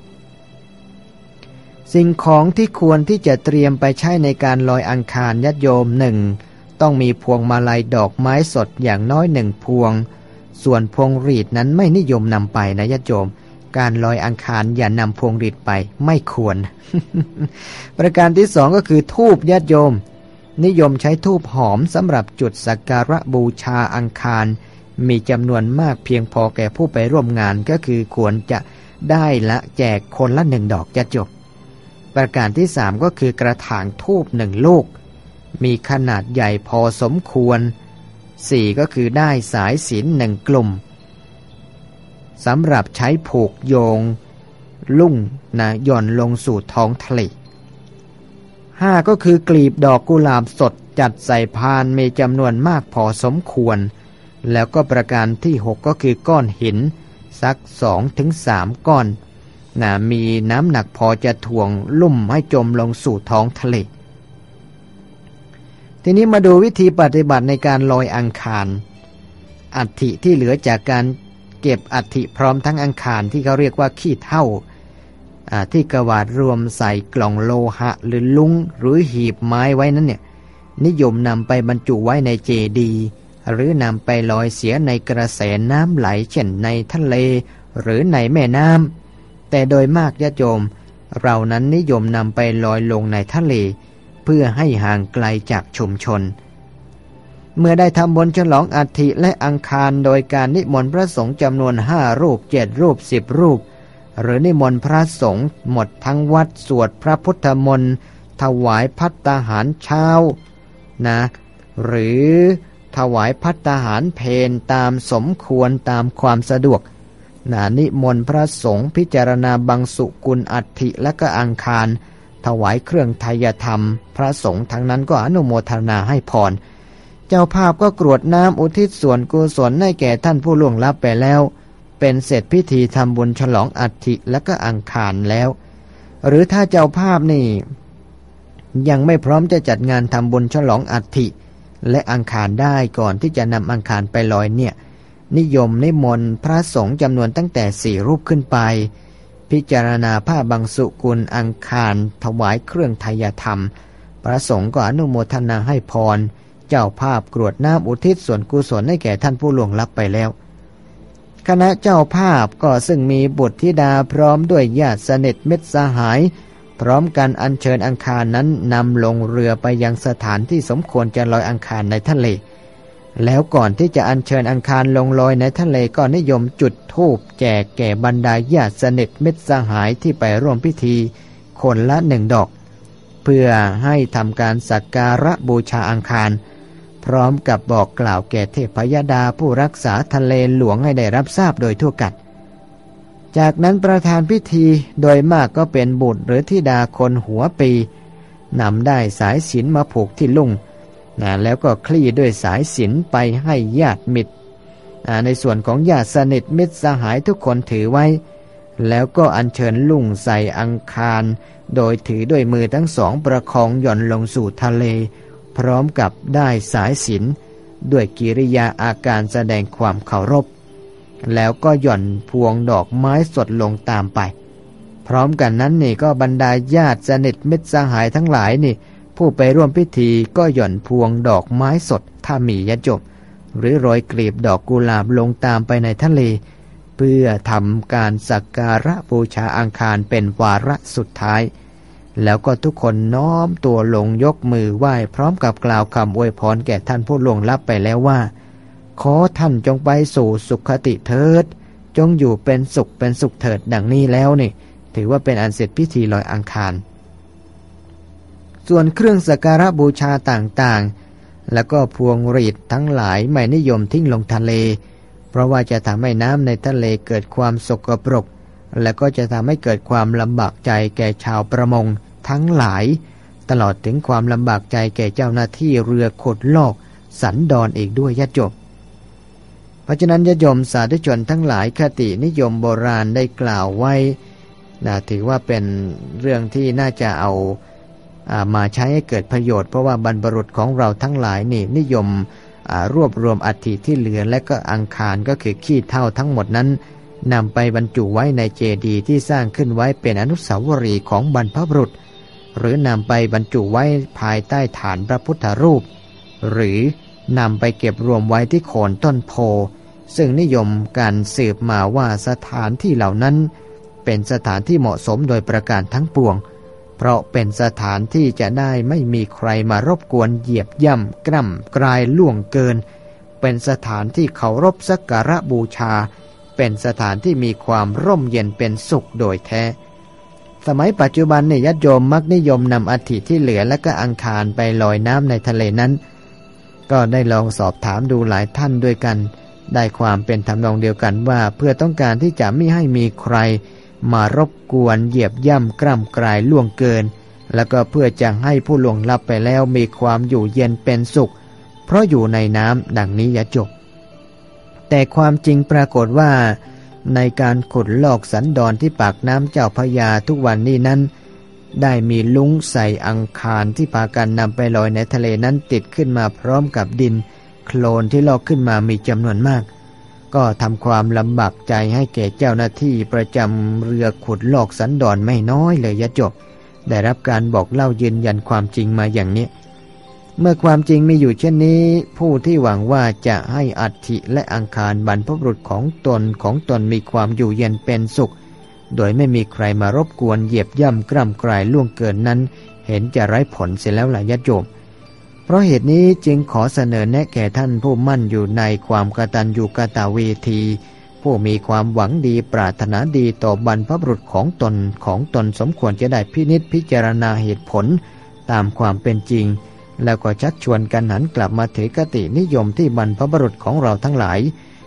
สิ่งของที่ควรที่จะเตรียมไปใช้ในการลอยอังคารญาติโยมหนึ่งต้องมีพวงมาลัยดอกไม้สดอย่างน้อยหนึ่งพวงส่วนพวงหรีดนั้นไม่นิยมนำไปนะญาติโยมการลอยอังคารอย่านำพวงหรีดไปไม่ควร ประการที่สองก็คือธูปญาติโยมนิยมใช้ธูปหอมสำหรับจุดสักการะบูชาอังคารมีจำนวนมากเพียงพอแก่ผู้ไปร่วมงานก็คือควรจะได้ละแจกคนละหนึ่งดอกญาติโยมประการที่สามก็คือกระถางธูปหนึ่งลูกมีขนาดใหญ่พอสมควรสี่ก็คือได้สายศีลหนึ่งกลุ่มสำหรับใช้ผูกโยงลุ่งนะหย่อนลงสู่ท้องทะเลห้าก็คือกลีบดอกกุหลาบสดจัดใส่พานมีจำนวนมากพอสมควรแล้วก็ประการที่หกก็คือก้อนหินสักสองถึงสามก้อนนะมีน้ำหนักพอจะถ่วงลุ่มให้จมลงสู่ท้องทะเลทีนี้มาดูวิธีปฏิบัติในการลอยอังคารอัฐิที่เหลือจากการเก็บอัฐิพร้อมทั้งอังคารที่เขาเรียกว่าขี้เถ้าที่กวาดรวมใส่กล่องโลหะหรือลุงหรือหีบไม้ไว้นั้นเนี่ยนิยมนำไปบรรจุไว้ในเจดีย์หรือนำไปลอยเสียในกระแสน้ำไหลเช่นในทะเลหรือในแม่น้ำแต่โดยมากญาติโยมเรานั้นนิยมนำไปลอยลงในทะเลเพื่อให้ห่างไกลจากชุมชนเมื่อได้ทำบุญฉลองอัฐิและอังคารโดยการนิมนต์พระสงฆ์จำนวนห้ารูปเจ็ดรูปสิบรูปหรือนิมนต์พระสงฆ์หมดทั้งวัดสวดพระพุทธมนต์ถวายภัตตาหารเช้านะหรือถวายภัตตาหารเพลตามสมควรตามความสะดวกนานิมนต์พระสงฆ์พิจารณาบังสุกุลอัฐิและก็อังคารถวายเครื่องไทยธรรมพระสงฆ์ทั้งนั้นก็อนุโมทนาให้พรเจ้าภาพก็กรวดน้ำอุทิศส่วนกุศลให้แก่ท่านผู้ล่วงลับไปแล้วเป็นเสร็จพิธีทำบุญฉลองอัฐิและก็อังคารแล้วหรือถ้าเจ้าภาพนี่ยังไม่พร้อมจะจัดงานทำบุญฉลองอัฐิและอังคารได้ก่อนที่จะนำอังคารไปลอยเนี่ยนิยมนิมนต์พระสงฆ์จำนวนตั้งแต่สี่รูปขึ้นไปพิจารณาผ้าบังสุกุลอังคารถวายเครื่องไทยธรรมพระสงฆ์ก็อนุโมทนาให้พรเจ้าภาพกรวดน้ำอุทิศส่วนกุศลให้แก่ท่านผู้ล่วงลับไปแล้วคณะเจ้าภาพก็ซึ่งมีบุตรธิดาพร้อมด้วยญาติสนิทมิตรสหายพร้อมกันอัญเชิญอังคารนั้นนำลงเรือไปยังสถานที่สมควรจะลอยอังคารในทะเลแล้วก่อนที่จะอัญเชิญอังคารลงลอยในทะเลก็นิยมจุดธูปแจกแก่บรรดาญาติสนิทมิตรสหายที่ไปร่วมพิธีคนละหนึ่งดอกเพื่อให้ทำการสักการะบูชาอังคารพร้อมกับบอกกล่าวแก่เทพยดาผู้รักษาทะเลหลวงให้ได้รับทราบโดยทั่วกันจากนั้นประธานพิธีโดยมากก็เป็นบุตรหรือธิดาคนหัวปีนำได้สายสิญจน์มาผูกที่ลุ่งนะแล้วก็คลี่ด้วยสายสิญจน์ไปให้ญาติมิตรในส่วนของญาติสนิทมิตรสหายทุกคนถือไว้แล้วก็อัญเชิญลุ่งใส่อังคารโดยถือด้วยมือทั้งสองประคองหย่อนลงสู่ทะเลพร้อมกับได้สายสิญจน์ด้วยกิริยาอาการแสดงความเคารพแล้วก็หย่อนพวงดอกไม้สดลงตามไปพร้อมกันนั้นนี่ก็บรรดาญาติสนิทมิตรสหายทั้งหลายนี่ผู้ไปร่วมพิธีก็หย่อนพวงดอกไม้สดถ้ามีญาติโยมหรือโรยกลีบดอกกุหลาบลงตามไปในทะเลเพื่อทำการสักการะบูชาอังคารเป็นวาระสุดท้ายแล้วก็ทุกคนน้อมตัวลงยกมือไหว้พร้อมกับกล่าวคำอวยพรแก่ท่านผู้ล่วงลับไปแล้วว่าขอท่านจงไปสู่สุขติเถิดจงอยู่เป็นสุขเป็นสุขเถิดดังนี้แล้วนี่ถือว่าเป็นอันเสร็จพิธีลอยอังคารส่วนเครื่องสักการะบูชาต่างๆแล้วก็พวงหรีดทั้งหลายไม่นิยมทิ้งลงทะเลเพราะว่าจะทำให้น้ำในทะเลเกิดความสกปรกและก็จะทำให้เกิดความลำบากใจแก่ชาวประมงทั้งหลายตลอดถึงความลำบากใจแก่เจ้าหน้าที่เรือขุดลอกสันดอนอีกด้วยญาติโยมเพราะฉะนั้นญาติโยมสาธุชนทั้งหลายคตินิยมโบราณได้กล่าวไว้นะถือว่าเป็นเรื่องที่น่าจะเอามาใช้ให้เกิดประโยชน์เพราะว่าบรรพบุรุษของเราทั้งหลายนี่นิยมรวบรวมอัฐิที่เหลือและก็อังคารก็คือขี้เถ้าทั้งหมดนั้นนำไปบรรจุไว้ในเจดีย์ที่สร้างขึ้นไว้เป็นอนุสาวรีย์ของบรรพบุรุษหรือนำไปบรรจุไว้ภายใต้ฐานพระพุทธรูปหรือนำไปเก็บรวมไว้ที่โคนต้นโพซึ่งนิยมการสืบมาว่าสถานที่เหล่านั้นเป็นสถานที่เหมาะสมโดยประการทั้งปวงเพราะเป็นสถานที่จะได้ไม่มีใครมารบกวนเหยียบย่ำกร่ำกรายล่วงเกินเป็นสถานที่เคารพสักการะบูชาเป็นสถานที่มีความร่มเย็นเป็นสุขโดยแท้สมัยปัจจุบันเนี่ยญาติโยมมักนิยมนำอัฐิที่เหลือและก็อังคารไปลอยน้ำในทะเลนั้นก็ได้ลองสอบถามดูหลายท่านด้วยกันได้ความเป็นทำนองเดียวกันว่าเพื่อต้องการที่จะไม่ให้มีใครมารบกวนเหยียบย่ำกร่ำกรายล่วงเกินแล้วก็เพื่อจะให้ผู้ล่วงลับไปแล้วมีความอยู่เย็นเป็นสุขเพราะอยู่ในน้ำดังนี้ญาติโยมแต่ความจริงปรากฏว่าในการขุดลอกสันดอนที่ปากน้ำเจ้าพระยาทุกวันนี้นั้นได้มีลุงใส่อังคารที่พากันนำไปลอยในทะเลนั้นติดขึ้นมาพร้อมกับดินโคลนที่ลอกขึ้นมามีจำนวนมากก็ทำความลำบากใจให้แก่เจ้าหน้าที่ประจำเรือขุดลอกสันดอนไม่น้อยเลยญาติโยมได้รับการบอกเล่ายืนยันความจริงมาอย่างนี้เมื่อความจริงมีอยู่เช่นนี้ผู้ที่หวังว่าจะให้อัฐิและอังคารบรรพบุรุษของตนของตนมีความอยู่เย็นเป็นสุขโดยไม่มีใครมารบกวนเหยียบย่ำกร่ำกรายล่วงเกินนั้นเห็นจะไร้ผลเสียแล้วล่ะญาติโยมเพราะเหตุนี้จึงขอเสนอแนะแก่ท่านผู้มั่นอยู่ในความกตัญญูกตเวทีผู้มีความหวังดีปรารถนาดีต่อบรรพบุรุษของตนของตนสมควรจะได้พินิจพิจารณาเหตุผลตามความเป็นจริงแล้วก็ชักชวนกันหันกลับมาถือคตินิยมที่บรรพบุรุษของเราทั้งหลาย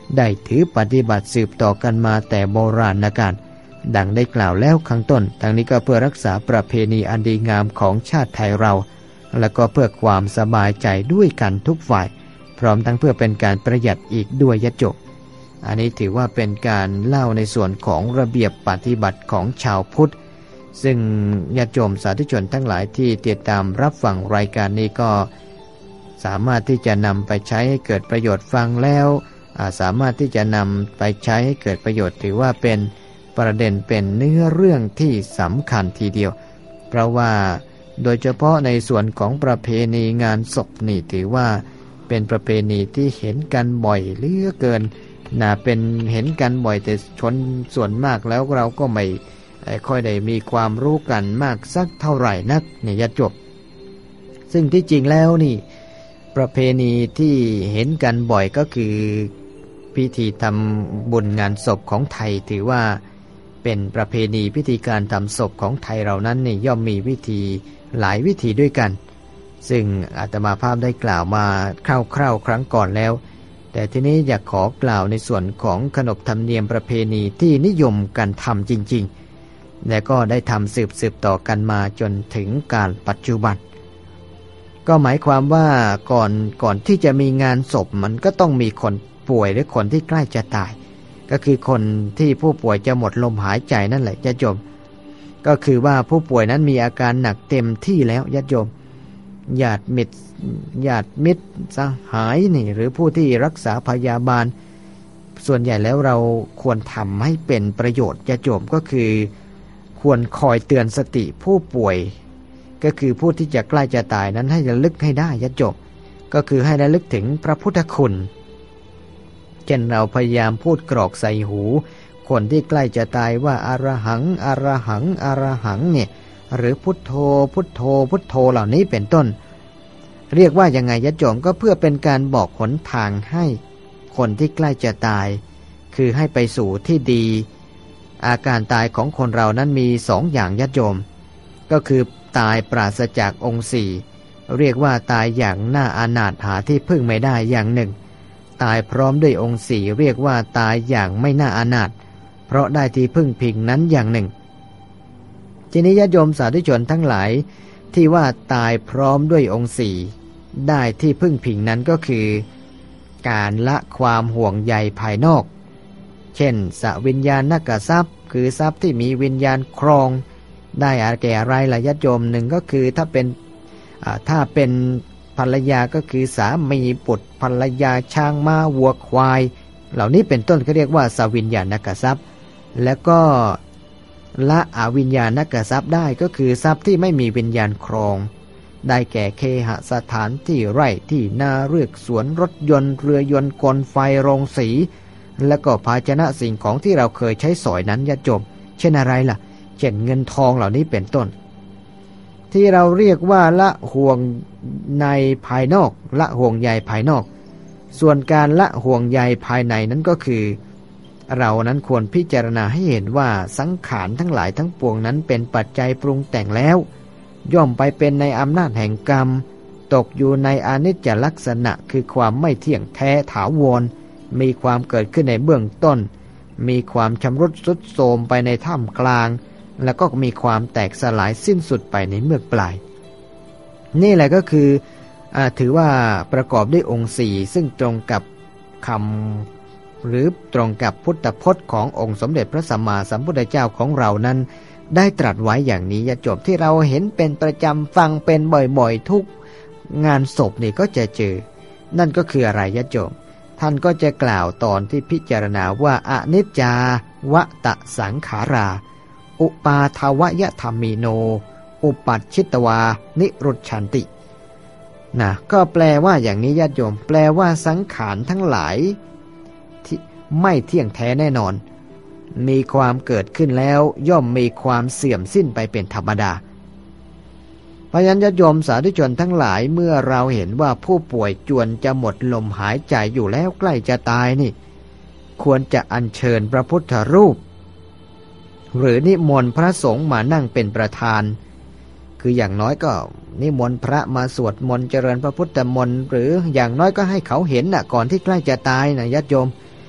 ได้ถือปฏิบัติสืบต่อกันมาแต่โบราณกาลดังได้กล่าวแล้วข้างต้นทั้งนี้ก็เพื่อรักษาประเพณีอันดีงามของชาติไทยเราและก็เพื่อความสบายใจด้วยกันทุกฝ่ายพร้อมทั้งเพื่อเป็นการประหยัดอีกด้วยยะจบอันนี้ถือว่าเป็นการเล่าในส่วนของระเบียบปฏิบัติของชาวพุทธซึ่งญาติโยมสาธุชนทั้งหลายที่ติดตามรับฟังรายการนี้ก็สามารถที่จะนำไปใช้ให้เกิดประโยชน์ฟังแล้วสามารถที่จะนำไปใช้ให้เกิดประโยชน์ถือว่าเป็นประเด็นเป็นเนื้อเรื่องที่สำคัญทีเดียวเพราะว่าโดยเฉพาะในส่วนของประเพณีงานศพนี่ถือว่าเป็นประเพณีที่เห็นกันบ่อยเหลือเกินนะเป็นเห็นกันบ่อยแต่ชนส่วนมากแล้วเราก็ไม่ค่อยได้มีความรู้กันมากสักเท่าไหร่นักเนี่ยญาติโยมซึ่งที่จริงแล้วนี่ประเพณีที่เห็นกันบ่อยก็คือพิธีทำบุญงานศพของไทยถือว่าเป็นประเพณีพิธีการทำศพของไทยเรานั้นนี่ย่อมมีวิธีหลายวิธีด้วยกันซึ่งอาตมาภาพได้กล่าวมาคร่าวๆครั้งก่อนแล้วแต่ทีนี้อยากขอกล่าวในส่วนของขนบธรรมเนียมประเพณีที่นิยมกันทำจริงๆและก็ได้ทำสืบๆต่อกันมาจนถึงการปัจจุบันก็หมายความว่าก่อนก่อนที่จะมีงานศพมันก็ต้องมีคนป่วยหรือคนที่ใกล้จะตายก็คือคนที่ผู้ป่วยจะหมดลมหายใจนั่นแหละญาติโยมก็คือว่าผู้ป่วยนั้นมีอาการหนักเต็มที่แล้วญาติโยมญาติมิตรญาติมิตรสหายนี่หรือผู้ที่รักษาพยาบาลส่วนใหญ่แล้วเราควรทำให้เป็นประโยชน์ญาติโยมก็คือควรคอยเตือนสติผู้ป่วยก็คือผู้ที่จะใกล้จะตายนั้นให้ระลึกให้ได้ญาติโยมก็คือให้ระลึกถึงพระพุทธคุณเช่นเราพยายามพูดกรอกใส่หูคนที่ใกล้จะตายว่าอรหังอรหังอรหังเนี่ยหรือพุทโธพุทโธพุทโธเหล่านี้เป็นต้นเรียกว่ายังไงญาติโยมก็เพื่อเป็นการบอกหนทางให้คนที่ใกล้จะตายคือให้ไปสู่ที่ดีอาการตายของคนเรานั้นมีสองอย่างญาติโยมก็คือตายปราศจากองค์สี่เรียกว่าตายอย่างน่าอานาถหาที่พึ่งไม่ได้อย่างหนึ่งตายพร้อมด้วยองค์สี่เรียกว่าตายอย่างไม่น่าอานาถเพราะได้ที่พึ่งพิงนั้นอย่างหนึ่งทีนี้ญาติโยมสาธุชนทั้งหลายที่ว่าตายพร้อมด้วยองค์สี่ได้ที่พึ่งพิงนั้นก็คือการละความห่วงใยภายนอกเช่นสวิญญาณกทรัพย์คือทรัพย์ที่มีวิญญาณครองได้อาแก่อะไรล่ะญาติโยมหนึ่งก็คือถ้าเป็นถ้าเป็นภรรยาก็คือสามีบุตรภรรยาช้างม้าวัวควายเหล่านี้เป็นต้นเขาเรียกว่าสวิญญาณกทรัพย์แล้วก็ละอวิญญาณกทรัพย์ได้ก็คือทรัพย์ที่ไม่มีวิญญาณครองได้แก่เคหสถานที่ไร่ที่นาเรือกสวนรถยนต์เรือยนต์กลไฟโรงสีและก็ภาชนะสิ่งของที่เราเคยใช้สอยนั้นญาติโยมเช่นอะไรล่ะเช่นเงินทองเหล่านี้เป็นต้นที่เราเรียกว่าละห่วงในภายนอกละห่วงใยภายนอกส่วนการละห่วงใยภายในนั้นก็คือเรานั้นควรพิจารณาให้เห็นว่าสังขารทั้งหลายทั้งปวงนั้นเป็นปัจจัยปรุงแต่งแล้วย่อมไปเป็นในอำนาจแห่งกรรมตกอยู่ในอนิจจลักษณะคือความไม่เที่ยงแท้ถาวรมีความเกิดขึ้นในเบื้องต้นมีความชำรุดทรุดโทรมไปในท่ามกลางแล้วก็มีความแตกสลายสิ้นสุดไปในเมื่อปลายนี่แหละก็คืออ่าถือว่าประกอบด้วยองค์สี่ซึ่งตรงกับคำหรือตรงกับพุทธพจน์ขององค์สมเด็จพระสัมมาสัมพุทธเจ้าของเรานั้นได้ตรัสไว้อย่างนี้ญาติโยมที่เราเห็นเป็นประจำฟังเป็นบ่อยๆทุกงานศพนี่ก็จะเจอนั่นก็คืออะไรญาติโยมท่านก็จะกล่าวตอนที่พิจารณาว่าอนิจจาวตสังขาราอุปาทวยธรรมิโนอุปัชชิตวานิรุชชันตินะก็แปลว่าอย่างนี้ญาติโยมแปลว่าสังขารทั้งหลายที่ไม่เที่ยงแท้แน่นอนมีความเกิดขึ้นแล้วย่อมมีความเสื่อมสิ้นไปเป็นธรรมดาเพราะฉะนั้นญาติโยมสาธุชนทั้งหลายเมื่อเราเห็นว่าผู้ป่วยจวนจะหมดลมหายใจอยู่แล้วใกล้จะตายนี่ควรจะอัญเชิญพระพุทธรูปหรือนิมนต์พระสงฆ์มานั่งเป็นประธานคืออย่างน้อยก็นิมนต์พระมาสวดมนต์เจริญพระพุทธมนต์หรืออย่างน้อยก็ให้เขาเห็นน่ะก่อนที่ใกล้จะตายนะญาติโยม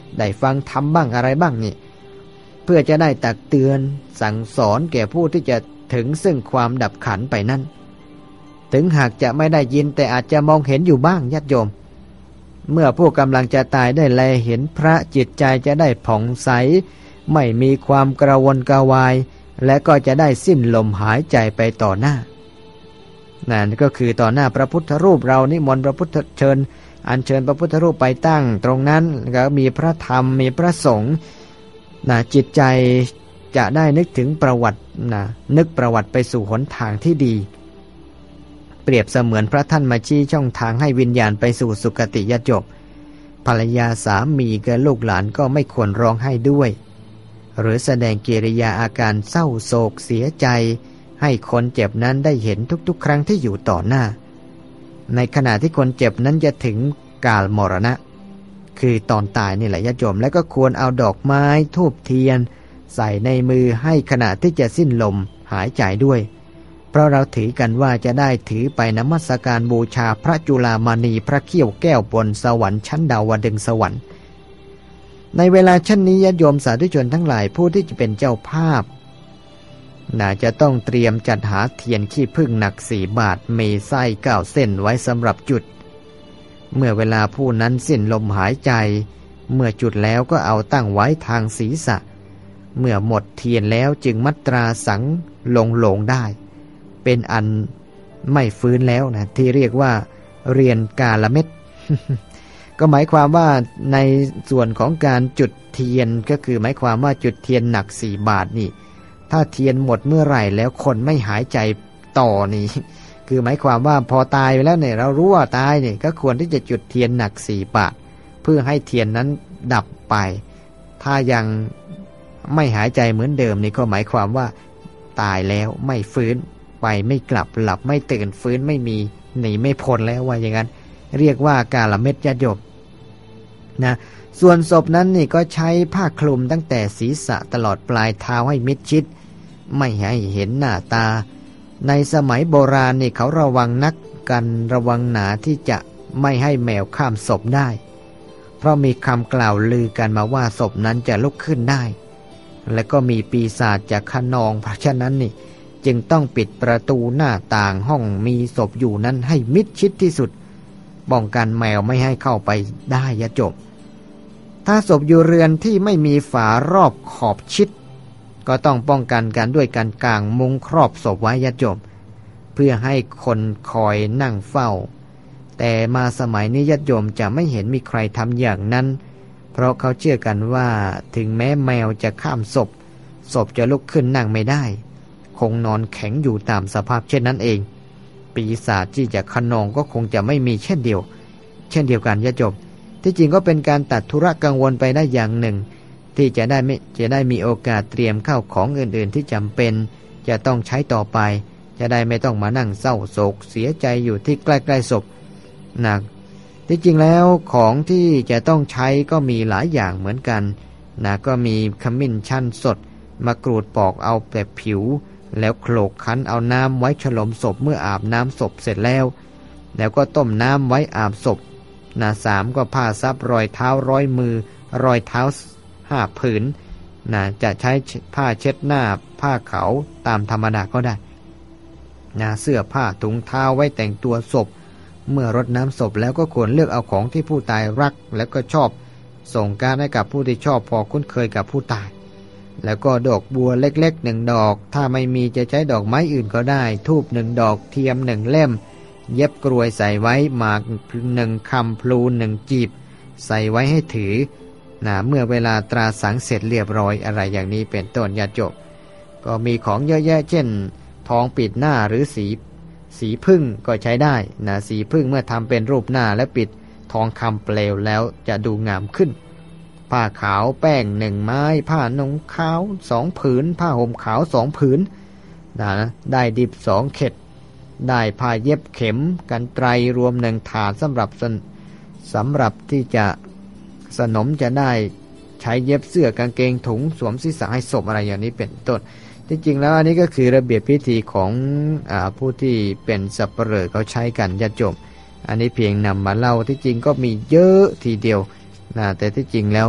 ได้ฟังธรรมบ้างอะไรบ้างนี่เพื่อจะได้ตักเตือนสั่งสอนแก่ผู้ที่จะถึงซึ่งความดับขันไปนั่นถึงหากจะไม่ได้ยินแต่อาจจะมองเห็นอยู่บ้างญาติโยมเมื่อผู้กำลังจะตายได้แลเห็นพระจิตใจจะได้ผ่องใสไม่มีความกระวนกระวายและก็จะได้สิ้นลมหายใจไปต่อหน้านั่นก็คือต่อหน้าพระพุทธรูปเรานิมนต์พระพุทธเชิญอัญเชิญพระพุทธรูปไปตั้งตรงนั้นก็มีพระธรรมมีพระสงฆ์นะจิตใจจะได้นึกถึงประวัตินะนึกประวัติไปสู่หนทางที่ดีเปรียบเสมือนพระท่านมาชี้ช่องทางให้วิญญาณไปสู่สุคติญาติโยมภรรยาสามีกับลูกหลานก็ไม่ควรร้องไห้ด้วยหรือแสดงกิริยาอาการเศร้าโศกเสียใจให้คนเจ็บนั้นได้เห็นทุกๆครั้งที่อยู่ต่อหน้าในขณะที่คนเจ็บนั้นจะถึงกาลมรณะคือตอนตายนี่แหละญาติโยมและก็ควรเอาดอกไม้ธูปเทียนใส่ในมือให้ขณะที่จะสิ้นลมหายใจด้วยเพราะเราถือกันว่าจะได้ถือไปนมัสการบูชาพระจุฬามณีพระเขี้ยวแก้วบนสวรรค์ชั้นดาวดึงสวรรค์ในเวลาเช่นนี้ญาติโยมสาธุชนทั้งหลายผู้ที่จะเป็นเจ้าภาพน่าจะต้องเตรียมจัดหาเทียนขี้ผึ้งหนักสี่บาทมีไส้เก้าเส้นไว้สำหรับจุดเมื่อเวลาผู้นั้นสิ้นลมหายใจเมื่อจุดแล้วก็เอาตั้งไว้ทางศีรษะเมื่อหมดเทียนแล้วจึงมัตราสังลงโลงได้เป็นอันไม่ฟื้นแล้วนะที่เรียกว่าเรียนกาละเม็ด ก็หมายความว่าในส่วนของการจุดเทียนก็คือหมายความว่าจุดเทียนหนักสี่บาทนี่ถ้าเทียนหมดเมื่อไหร่แล้วคนไม่หายใจต่อนี่คือหมายความว่าพอตายไปแล้วเนี่ยเรารู้ว่าตายเนี่ยก็ควรที่จะจุดเทียนหนักสี่บาทเพื่อให้เทียนนั้นดับไปถ้ายังไม่หายใจเหมือนเดิมนี่ก็หมายความว่าตายแล้วไม่ฟื้นไปไม่กลับหลับไม่ตื่นฟื้นไม่มีหนีไม่พ้นแล้วว่าอย่างนั้นเรียกว่ากาละเม็ดญาติโยมนะส่วนศพนั้นนี่ก็ใช้ผ้าคลุมตั้งแต่ศีรษะตลอดปลายเท้าให้มิดชิดไม่ให้เห็นหน้าตาในสมัยโบราณนี่เขาระวังนักกันระวังหนาที่จะไม่ให้แมวข้ามศพได้เพราะมีคำกล่าวลือกันมาว่าศพนั้นจะลุกขึ้นได้และก็มีปีศาจจะขนองเพราะฉะนั้นนี่จึงต้องปิดประตูหน้าต่างห้องมีศพอยู่นั้นให้มิดชิดที่สุดป้องกันแมวไม่ให้เข้าไปได้ญาติโยมถ้าศพอยู่เรือนที่ไม่มีฝารอบขอบชิดก็ต้องป้องกันกันด้วยการกางมุ้งครอบศพไว้ญาติโยมเพื่อให้คนคอยนั่งเฝ้าแต่มาสมัยนี้ญาติโยมจะไม่เห็นมีใครทำอย่างนั้นเพราะเขาเชื่อกันว่าถึงแม้แมวจะข้ามศพศพจะลุกขึ้นนั่งไม่ได้คงนอนแข็งอยู่ตามสภาพเช่นนั้นเองปีศาจที่จะขนองก็คงจะไม่มีเช่นเดียวเช่นเดียวกันญาติโยมที่จริงก็เป็นการตัดธุระกังวลไปได้อย่างหนึ่งที่จะได้ไม่จะได้มีโอกาสเตรียมข้าวของอื่นๆที่จำเป็นจะต้องใช้ต่อไปจะได้ไม่ต้องมานั่งเศร้าโศกเสียใจอยู่ที่ใกล้ๆศพนะที่จริงแล้วของที่จะต้องใช้ก็มีหลายอย่างเหมือนกันนะก็มีขมิ้นชันสดมะกรูดปอกเอาแต่ผิวแล้วโขลกคั้นเอาน้ำไว้ฉลมศพเมื่ออาบน้ำศพเสร็จแล้วแล้วก็ต้มน้ำไว้อาบศพนะสามก็ผ้าซับรอยเท้าร้อยมือรอยเท้าห้าผืนนะจะใช้ผ้าเช็ดหน้าผ้าขาวตามธรรมดาก็ได้นะเสื้อผ้าถุงเท้าไว้แต่งตัวศพเมื่อรดน้ำศพแล้วก็ควรเลือกเอาของที่ผู้ตายรักแล้วก็ชอบส่งการให้กับผู้ที่ชอบพอคุ้นเคยกับผู้ตายแล้วก็ดอกบัวเล็กๆหนึ่งดอกถ้าไม่มีจะใช้ดอกไม้อื่นก็ได้ธูปหนึ่งดอกเทียมหนึ่งเล่มเย็บกรวยใส่ไว้หมากหนึ่งคำพลูหนึ่งจีบใส่ไว้ให้ถือนะเมื่อเวลาตราสังเสร็จเรียบร้อยอะไรอย่างนี้เป็นต้นญาติโยมก็มีของเยอะแยะเช่นทองปิดหน้าหรือสีสีพึ่งก็ใช้ได้นะสีพึ่งเมื่อทำเป็นรูปหน้าและปิดทองคำเปลวแล้วจะดูงามขึ้นผ้าขาวแป้งหนึ่งไม้ผ้านุ่งขาวสองผืนผ้าห่มขาวสองผืนนะได้ดิบสองเข็ดได้ผ้าเย็บเข็มกันไตรรวมหนึ่งถาดสำหรับสำหรับที่จะสนมจะได้ใช้เย็บเสื้อกางเกงถุงสวมศีรษะให้ศพอะไรอย่างนี้เป็นต้นที่จริงแล้วอันนี้ก็คือระเบียบพิธีของอ่าผู้ที่เป็นสัปเหร่อเขาใช้กันญาติโยมอันนี้เพียงนำมาเล่าที่จริงก็มีเยอะทีเดียวนะแต่ที่จริงแล้ว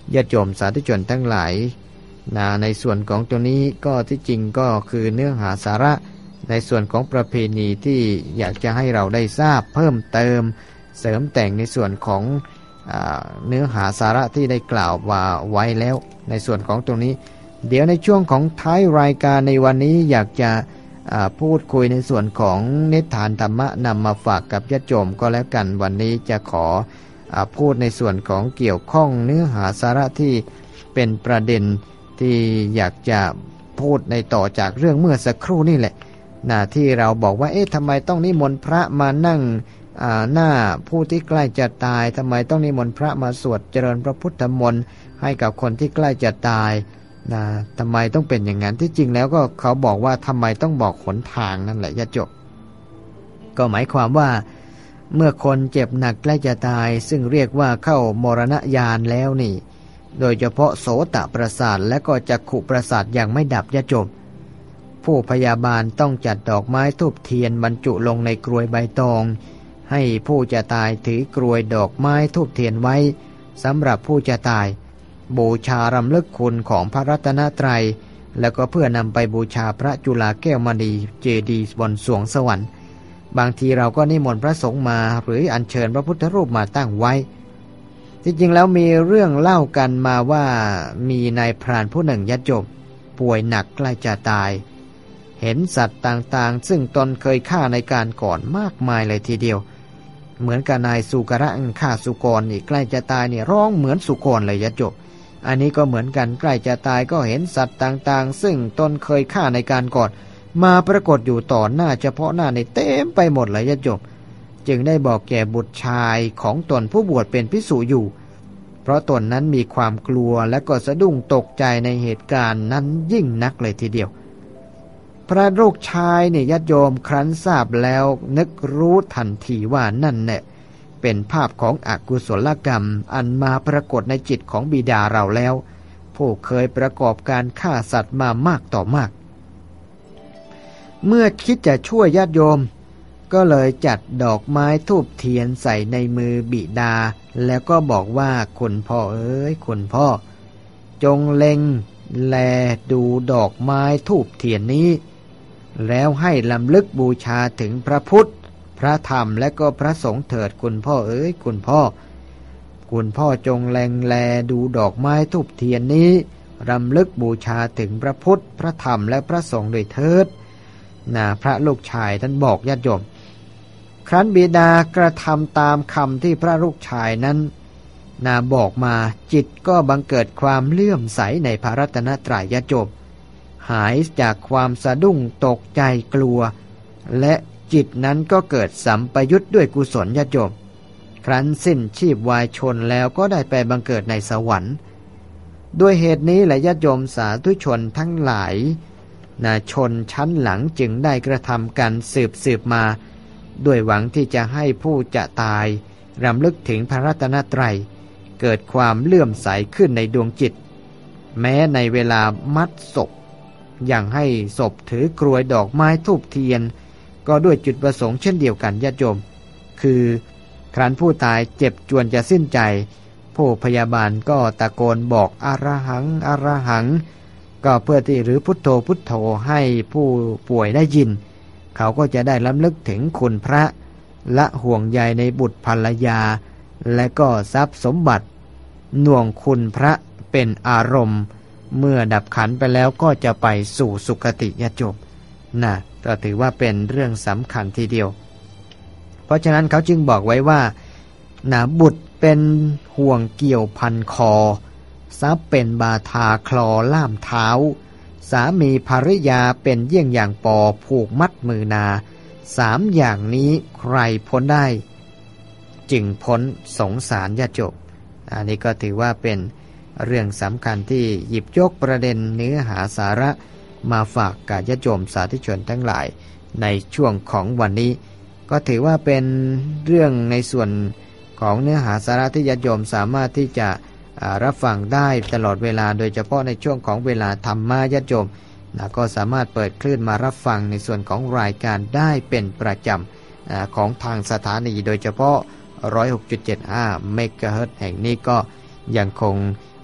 ญาติโยมสาธุชนทั้งหลายนะในส่วนของตัวนี้ก็ที่จริงก็คือเนื้อหาสาระในส่วนของประเพณีที่อยากจะให้เราได้ทราบเพิ่มเติมเสริมแต่งในส่วนของเนื้อหาสาระที่ได้กล่าวว่าไว้แล้วในส่วนของตรงนี้เดี๋ยวในช่วงของท้ายรายการในวันนี้อยากจะพูดคุยในส่วนของนิทานธรรมะนำมาฝากกับญาติโยมก็แล้วกันวันนี้จะขอพูดในส่วนของเกี่ยวข้องเนื้อหาสาระที่เป็นประเด็นที่อยากจะพูดในต่อจากเรื่องเมื่อสักครู่นี่แหละนะที่เราบอกว่าเอ๊ะทำไมต้องนิมนต์พระมานั่งหน้าผู้ที่ใกล้จะตายทำไมต้องนิมนต์พระมาสวดเจริญพระพุทธมนต์ให้กับคนที่ใกล้จะตายนะทำไมต้องเป็นอย่างนั้นที่จริงแล้วก็เขาบอกว่าทำไมต้องบอกหนทางนั่นแหละญาติโยมก็หมายความว่าเมื่อคนเจ็บหนักใกล้จะตายซึ่งเรียกว่าเข้ามรณญาณแล้วนี่โดยเฉพาะโสตประสาทและก็จักขุประสาทยังไม่ดับญาติโยมผู้พยาบาลต้องจัดดอกไม้ธูปเทียนบรรจุลงในกรวยใบตองให้ผู้จะตายถือกรวยดอกไม้ธูปเทียนไว้สำหรับผู้จะตายบูชารำลึกคุณของพระรัตนตรัยแล้วก็เพื่อนำไปบูชาพระจุฬาแก้วมณีเจดีย์บนสวงสวรรค์บางทีเราก็นิมนต์พระสงฆ์มาหรืออัญเชิญพระพุทธรูปมาตั้งไว้ที่จริงแล้วมีเรื่องเล่ากันมาว่ามีนายพรานผู้หนึ่งญาติโยมป่วยหนักใกล้จะตายเห็นสัตว์ต่างๆซึ่งตนเคยฆ่าในการก่อนมากมายเลยทีเดียวเหมือนกับนายสุกระฆ่าสุกรนี่ใกล้จะตายนี่ร้องเหมือนสุกรเลยญาติโยมอันนี้ก็เหมือนกันใกล้จะตายก็เห็นสัตว์ต่างๆซึ่งตนเคยฆ่าในการก่อนมาปรากฏอยู่ต่อหน้าเฉพาะหน้าในเต็มไปหมดเลยญาติโยมจึงได้บอกแก่บุตรชายของตนผู้บวชเป็นภิกษุอยู่เพราะตนนั้นมีความกลัวและก็สะดุ้งตกใจในเหตุการณ์นั้นยิ่งนักเลยทีเดียวพระลูกชายเนี่ยญาติโยมครั้นทราบแล้วนึกรู้ทันทีว่านั่นแหละเป็นภาพของอกุศลกรรมอันมาปรากฏในจิตของบิดาเราแล้วผู้เคยประกอบการฆ่าสัตว์มามากต่อมากเมื่อคิดจะช่วยญาติโยมก็เลยจัดดอกไม้ธูปเทียนใส่ในมือบิดาแล้วก็บอกว่าคุณพ่อเอ้ยคุณพ่อจงเล็งแลดูดอกไม้ธูปเทียนนี้แล้วให้ลำลึกบูชาถึงพระพุทธพระธรรมและก็พระสงฆ์เถิดคุณพ่อเอ้ยคุณพ่อคุณพ่อจงแลงแลดูดอกไม้ธูปเทียนนี้รำลึกบูชาถึงพระพุทธพระธรรมและพระสงฆ์ด้วยเถิดนะพระลูกชายท่านบอกญาติโยมครั้นบิดากระทำตามคำที่พระลูกชายนั้นนาบอกมาจิตก็บังเกิดความเลื่อมใสในพระรัตนตรัยญาติโยมหายจากความสะดุ้งตกใจกลัวและจิตนั้นก็เกิดสัมปยุตด้วยกุศลญาติโยมครั้นสิ้นชีพวายชนแล้วก็ได้ไปบังเกิดในสวรรค์ด้วยเหตุนี้แหละญาติโยมสาธุชนทั้งหลายนาชนชั้นหลังจึงได้กระทำกันสืบสืบมาด้วยหวังที่จะให้ผู้จะตายรำลึกถึงพระรัตนตรัยเกิดความเลื่อมใสขึ้นในดวงจิตแม้ในเวลามัดศพยังให้ศพถือกรวยดอกไม้ธูปเทียนก็ด้วยจุดประสงค์เช่นเดียวกันญาติโยมคือครั้นผู้ตายเจ็บจวนจะสิ้นใจผู้พยาบาลก็ตะโกนบอกอรหังอรหังก็เพื่อที่หรือพุทโธพุทโธให้ผู้ป่วยได้ยินเขาก็จะได้รำลึกถึงคุณพระและห่วงใยในบุตรภรรยาและก็ทรัพย์สมบัติหน่วงคุณพระเป็นอารมณ์เมื่อดับขันไปแล้วก็จะไปสู่สุคติญาติโยมนะก็ถือว่าเป็นเรื่องสำคัญทีเดียวเพราะฉะนั้นเขาจึงบอกไว้ว่านะบุตรเป็นห่วงเกี่ยวพันคอทรัพย์เป็นบาทาคลอล่ามเท้าสามีภริยาเป็นเยี่ยงอย่างปอผูกมัดมือนาสามอย่างนี้ใครพ้นได้จึงพ้นสงสารญาติโยมอันนี้ก็ถือว่าเป็นเรื่องสำคัญที่หยิบยกประเด็นเนื้อหาสาระมาฝากกับญาติโยมสาธุชนทั้งหลายในช่วงของวันนี้ก็ถือว่าเป็นเรื่องในส่วนของเนื้อหาสาระที่ญาติโยมสามารถที่จะรับฟังได้ตลอดเวลาโดยเฉพาะในช่วงของเวลาธรรมะญาติโยมนะก็สามารถเปิดคลื่นมารับฟังในส่วนของรายการได้เป็นประจำของทางสถานีโดยเฉพาะ หนึ่งร้อยหกจุดเจ็ดห้า เมกะเฮิรตซ์แห่งนี้ก็ยังคง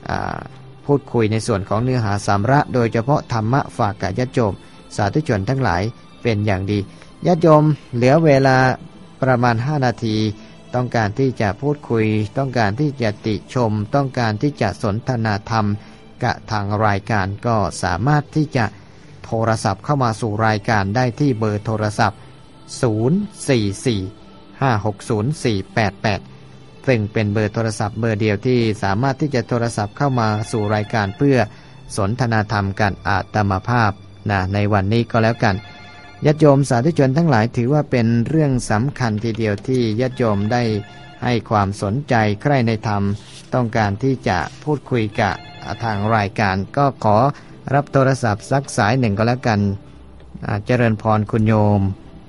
พูดคุยในส่วนของเนื้อหาสาระโดยเฉพาะธรรมะฝากกับญาติโยมสาธุชนทั้งหลายเป็นอย่างดีญาติโยมเหลือเวลาประมาณห้านาทีต้องการที่จะพูดคุยต้องการที่จะติชมต้องการที่จะสนทนาธรรมกับทางรายการก็สามารถที่จะโทรศัพท์เข้ามาสู่รายการได้ที่เบอร์โทรศัพท์ศูนย์ สี่ สี่ ห้า หก ศูนย์ สี่ แปด แปดซึ่งเป็นเบอร์โทรศัพท์เบอร์เดียวที่สามารถที่จะโทรศัพท์เข้ามาสู่รายการเพื่อสนทนาธรรมกันอาตมภาพนะในวันนี้ก็แล้วกันญาติโยมสาธุชนทั้งหลายถือว่าเป็นเรื่องสำคัญทีเดียวที่ญาติโยมได้ให้ความสนใจใคร่ในธรรมต้องการที่จะพูดคุยกับทางรายการก็ขอรับโทรศัพท์สักสายหนึ่งก็แล้วกันเจริญพรคุณโยม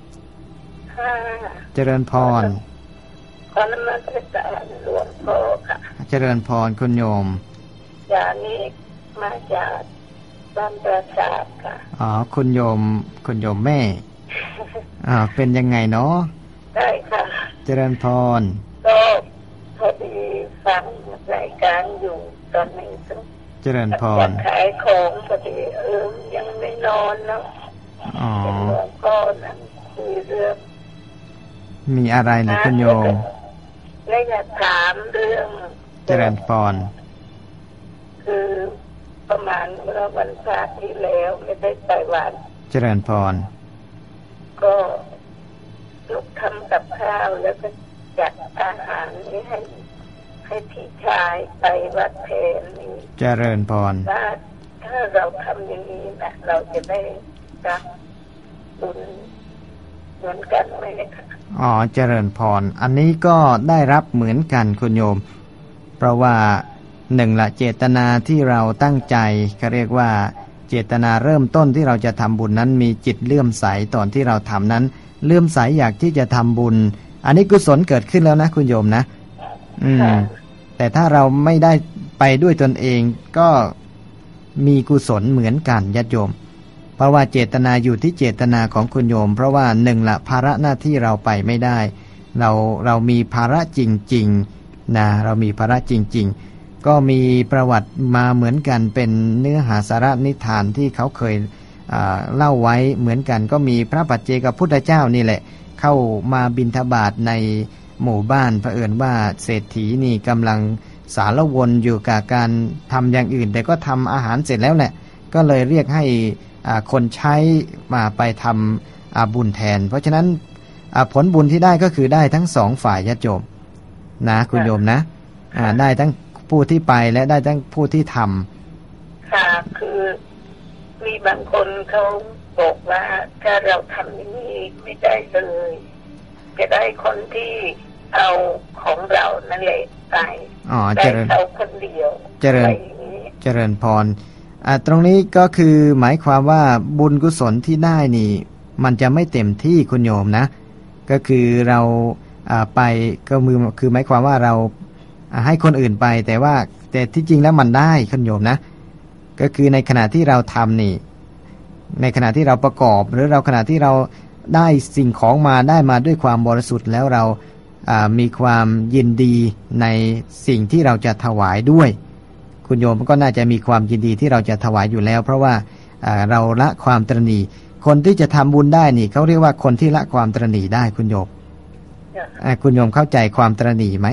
เจริญพรขอนมัสการหลวงพ่อค่ะเจริญพรคุณโยมยานี้มาจากบ้านประสาทค่ะอ๋อคุณโยมคุณโยมแม่อ่าเป็นยังไงเนาะได้ค่ะเจริญพรก็พอดีฟังรายการอยู่ตอนนี้ต้องเจริญพรขายของพอดีเออยังไม่นอนเนาะอ๋อหลวงพ่อนั้นคุยเรื่องมีอะไรหรือคุณโยมและอยากถามเรื่องเจริญพรคือประมาณเมื่อวันพระที่แล้วไม่ได้ไปวัดเจริญพรก็ลุกทำกับข้าวแล้วก็จัดอาหารนี้ให้ให้พี่ชายไปวัดเพลนี้เจริญพรว่าถ้าเราทำอย่างนี้นะเราจะได้รับบุญเหมือนกันไหมคะอ๋อเจริญพรอันนี้ก็ได้รับเหมือนกันคุณโยมเพราะว่าหนึ่งละเจตนาที่เราตั้งใจเขาเรียกว่าเจตนาเริ่มต้นที่เราจะทำบุญนั้นมีจิตเลื่อมใสตอนที่เราทำนั้นเลื่อมใสอยากที่จะทำบุญอันนี้กุศลเกิดขึ้นแล้วนะคุณโยมนะอืมแต่ถ้าเราไม่ได้ไปด้วยตนเองก็มีกุศลเหมือนกันญาติโยมเพราะว่าเจตนาอยู่ที่เจตนาของคุณโยมเพราะว่าหนึ่งละภาระหน้าที่เราไปไม่ได้เราเรามีภาระจริงๆนะเรามีภาระจริงๆก็มีประวัติมาเหมือนกันเป็นเนื้อหาสาระนิทานที่เขาเคยเล่าไว้เหมือนกันก็มีพระปัจเจกพุทธเจ้านี่แหละเข้ามาบิณฑบาตในหมู่บ้านเผอิญว่าเศรษฐีนี่กำลังสารวนอยู่กับการทำอย่างอื่นแต่ก็ทำอาหารเสร็จแล้วแหละก็เลยเรียกให้คนใช้มาไปทำบุญแทนเพราะฉะนั้นผลบุญที่ได้ก็คือได้ทั้งสองฝ่ายญาติโยมนะคุณโยมนะได้ทั้งผู้ที่ไปและได้ทั้งผู้ที่ทำค่ะคือมีบางคนเขาบอกว่าถ้าเราทำนี้ไม่ได้เลยจะได้คนที่เอาของเรานั่นแหละไปได้เขาคนเดียวเจริญเจริญพรตรงนี้ก็คือหมายความว่าบุญกุศลที่ได้นี่มันจะไม่เต็มที่คุณโยมนะก็คือเราไปก็มือคือหมายความว่าเราให้คนอื่นไปแต่ว่าแต่ที่จริงแล้วมันได้คุณโยมนะก็คือในขณะที่เราทำนี่ในขณะที่เราประกอบหรือเราขณะที่เราได้สิ่งของมาได้มาด้วยความบริสุทธิ์แล้วเรามีความยินดีในสิ่งที่เราจะถวายด้วยคุณโยมก็น่าจะมีความยินดีที่เราจะถวายอยู่แล้วเพราะว่าเราละความตระหนี่คนที่จะทำบุญได้นี่เขาเรียกว่าคนที่ละความตระหนี่ได้คุณโยมคุณโยมเข้าใจความตระหนี่ไหม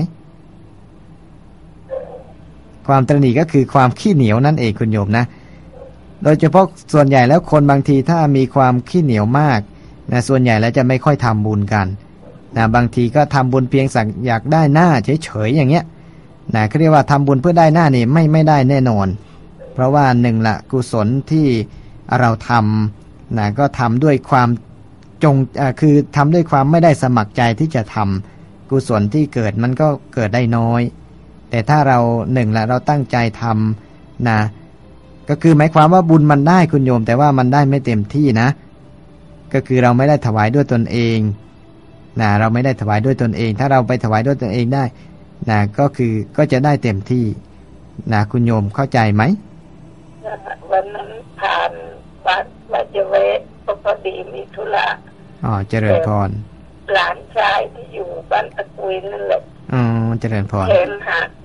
ความตระหนี่ก็คือความขี้เหนียวนั่นเองคุณโยมนะโดยเฉพาะส่วนใหญ่แล้วคนบางทีถ้ามีความขี้เหนียวมากนะส่วนใหญ่แล้วจะไม่ค่อยทำบุญกันนะบางทีก็ทำบุญเพียงสักอยากได้หน้าเฉยๆอย่างเงี้ยนะเขาเรียกว่าทำบุญเพื่อได้หน้านี่ไม่ไม่ได้แน่นอนเพราะว่าหนึ่งละกุศลที่เราทำนะก็ทำด้วยความจงคือทำด้วยความไม่ได้สมัครใจที่จะทำกุศลที่เกิดมันก็เกิดได้น้อยแต่ถ้าเราหนึ่งละเราตั้งใจทำนะก็คือหมายความว่าบุญมันได้คุณโยมแต่ว่ามันได้ไม่เต็มที่นะก็คือเราไม่ได้ถวายด้วยตนเองนะเราไม่ได้ถวายด้วยตนเองถ้าเราไปถวายด้วยตนเองได้นะก็คือก็จะได้เต็มที่นะคุณโยมเข้าใจไหมวันนั้นผ่านวัดวัดเจเวศพอดีมีธุระอ๋อเจริญพรหลานชายที่อยู่บ้านตะกุยนั่นแหละอ๋อเจริญพรเห็นหักอยู่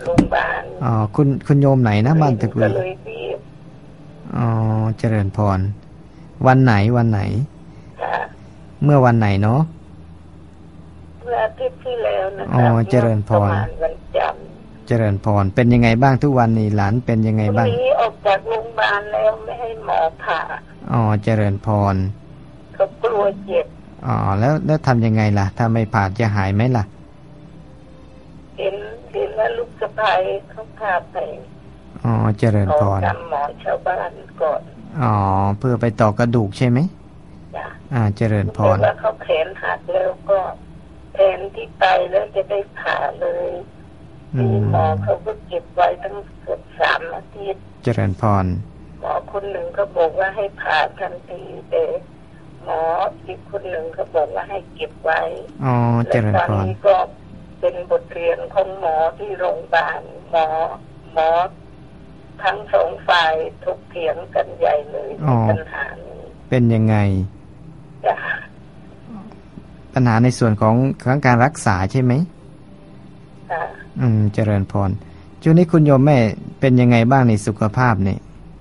โรงพยาบาลอ๋อคุณคุณโยมไหนนะบ้านตึกเลยก็เลยรีบอ๋อเจริญพรวันไหนวันไหนเมื่อวันไหนเนาะเมื่ออาทิตย์ที่แล้วนะครับอ๋อเจริญพรวันจันทร์เจริญพรเป็นยังไงบ้างทุกวันนี้หลานเป็นยังไงบ้างวันนี้ออกจากโรงพยาบาลแล้วไม่ให้หมอผ่าอ๋อเจริญพรเขากลัวเจ็บอ๋อแล้วแล้วทำยังไงล่ะถ้าไม่ผ่าจะหายไหมล่ะเห็นเห็นว่าลูกสะใภ้เขาพาไปอ๋อเจริญพรตามหมอชาวบ้านก่อนอ๋อเพื่อไปต่อกระดูกใช่ไหมจ้ะอ่าเจริญพรว่าเขาแขนหักแล้วก็แทนที่ไปแล้วจะได้ผ่าเลยหมอเขาก็เก็บไว้ตั้งเกือบสามอาทิตย์เจริญพรหมอคนหนึ่งก็บอกว่าให้ผ่าทันทีแต่หมออีกคนหนึ่งเขาบอกว่าให้เก็บไว้อ๋อเจริญพรแล้วตอนนี้ก็เป็นบทเรียนของหมอที่โรงพยาบาลหมอหมอทั้งสองฝ่ายถกเถียงกันใหญ่เลยปัญหานี้เป็นยังไงจ้ะปัญหาในส่วนของของการรักษาใช่ไหมจ้ะอืมเจริญพรช่วงนี้คุณโยมแม่เป็นยังไงบ้างในสุขภาพเนี่ย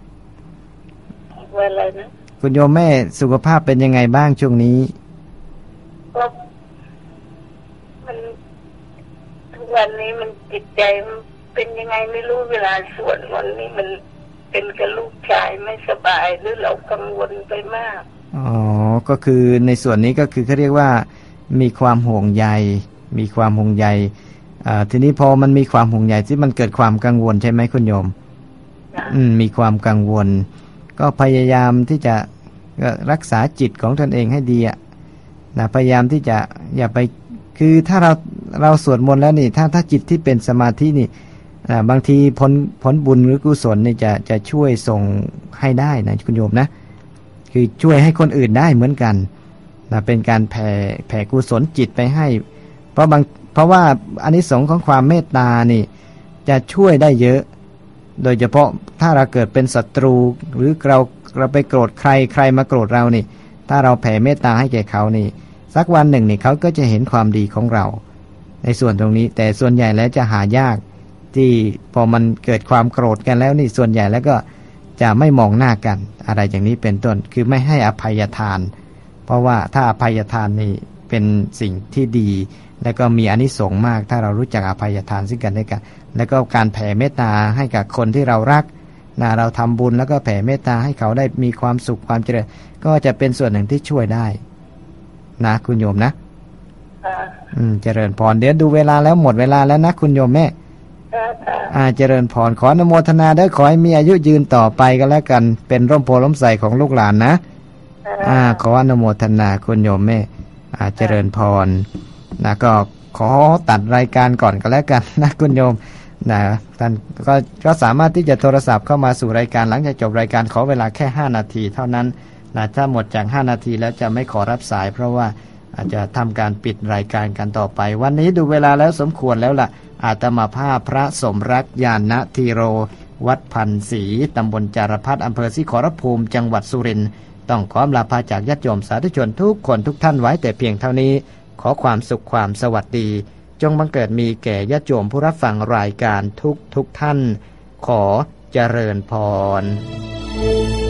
ว่าอะไรนะคุณโยมแม่สุขภาพเป็นยังไงบ้างช่วงนี้ก็มันทุกวันนี้มันจิตใจมันเป็นยังไงไม่รู้เวลาสวดมนต์นี่มันเป็นกับลูกชายไม่สบายหรือเรากังวลไปมากอ๋อก็คือในส่วนนี้ก็คือเขาเรียกว่ามีความห่วงใยมีความห่วงใยอ่าทีนี้พอมันมีความห่วงใยที่มันเกิดความกังวลใช่ไหมคุณโยมอืมมีความกังวลก็พยายามที่จะรักษาจิตของตนเองให้ดีอ่ะนะพยายามที่จะอย่าไปคือถ้าเราเราสวดมนต์แล้วนี่ถ้าถ้าจิตที่เป็นสมาธินี่อ่าบางทีผลผลบุญหรือกุศลนี่จะจะช่วยส่งให้ได้นะคุณโยมนะคือช่วยให้คนอื่นได้เหมือนกันนะเป็นการแผ่แผ่กุศลจิตไปให้เพราะบางเพราะว่าอานิสงส์ของความเมตตานี่จะช่วยได้เยอะโดยเฉพาะถ้าเราเกิดเป็นศัตรูหรือเราเราไปโกรธใครใครมาโกรธเรานี่ถ้าเราแผ่เมตตาให้แก่เขานี่สักวันหนึ่งนี่เขาก็จะเห็นความดีของเราในส่วนตรงนี้แต่ส่วนใหญ่แล้วจะหายากที่พอมันเกิดความโกรธกันแล้วนี่ส่วนใหญ่แล้วก็จะไม่มองหน้ากันอะไรอย่างนี้เป็นต้นคือไม่ให้อภัยทานเพราะว่าถ้าอภัยทานนี่เป็นสิ่งที่ดีแล้วก็มีอานิสงส์มากถ้าเรารู้จักอภัยทานซึ่งกันและกันแล้วก็การแผ่เมตตาให้กับคนที่เรารักนะเราทำบุญแล้วก็แผ่เมตตาให้เขาได้มีความสุขความเจริญก็จะเป็นส่วนหนึ่งที่ช่วยได้นะคุณโยมนะอืมเจริญพรเดี๋ยวดูเวลาแล้วหมดเวลาแล้วนะคุณโยมแม่อ่าเจริญพรขออนุโมทนาด้วยขอให้มีอายุยืนต่อไปก็แล้วกันเป็นร่มโพล้มใสของลูกหลานนะอ่าขออนุโมทนาคุณโยมแม่อ่าเจริญพรนะก็ขอตัดรายการก่อนก็แล้วกันนะคุณโยมนะท่านก็ก็สามารถที่จะโทรศัพท์เข้ามาสู่รายการหลังจากจบรายการขอเวลาแค่ห้านาทีเท่านั้นนะถ้าหมดจากห้านาทีแล้วจะไม่ขอรับสายเพราะว่าอาจจะทำการปิดรายการกันต่อไปวันนี้ดูเวลาแล้วสมควรแล้วล่ะอาตมาภาพพระสมรักญาณธีโรวัดพันศรีตำบลจารพัฒน์อำเภอศรีขอรภูมิจังหวัดสุรินทร์ต้องขอลาพาจากญาติโยมสาธุชนทุกคนทุกท่านไว้แต่เพียงเท่านี้ขอความสุขความสวัสดีจงบังเกิดมีแก่ญาติโยมผู้รับฟังรายการทุกทุกท่านขอเจริญพร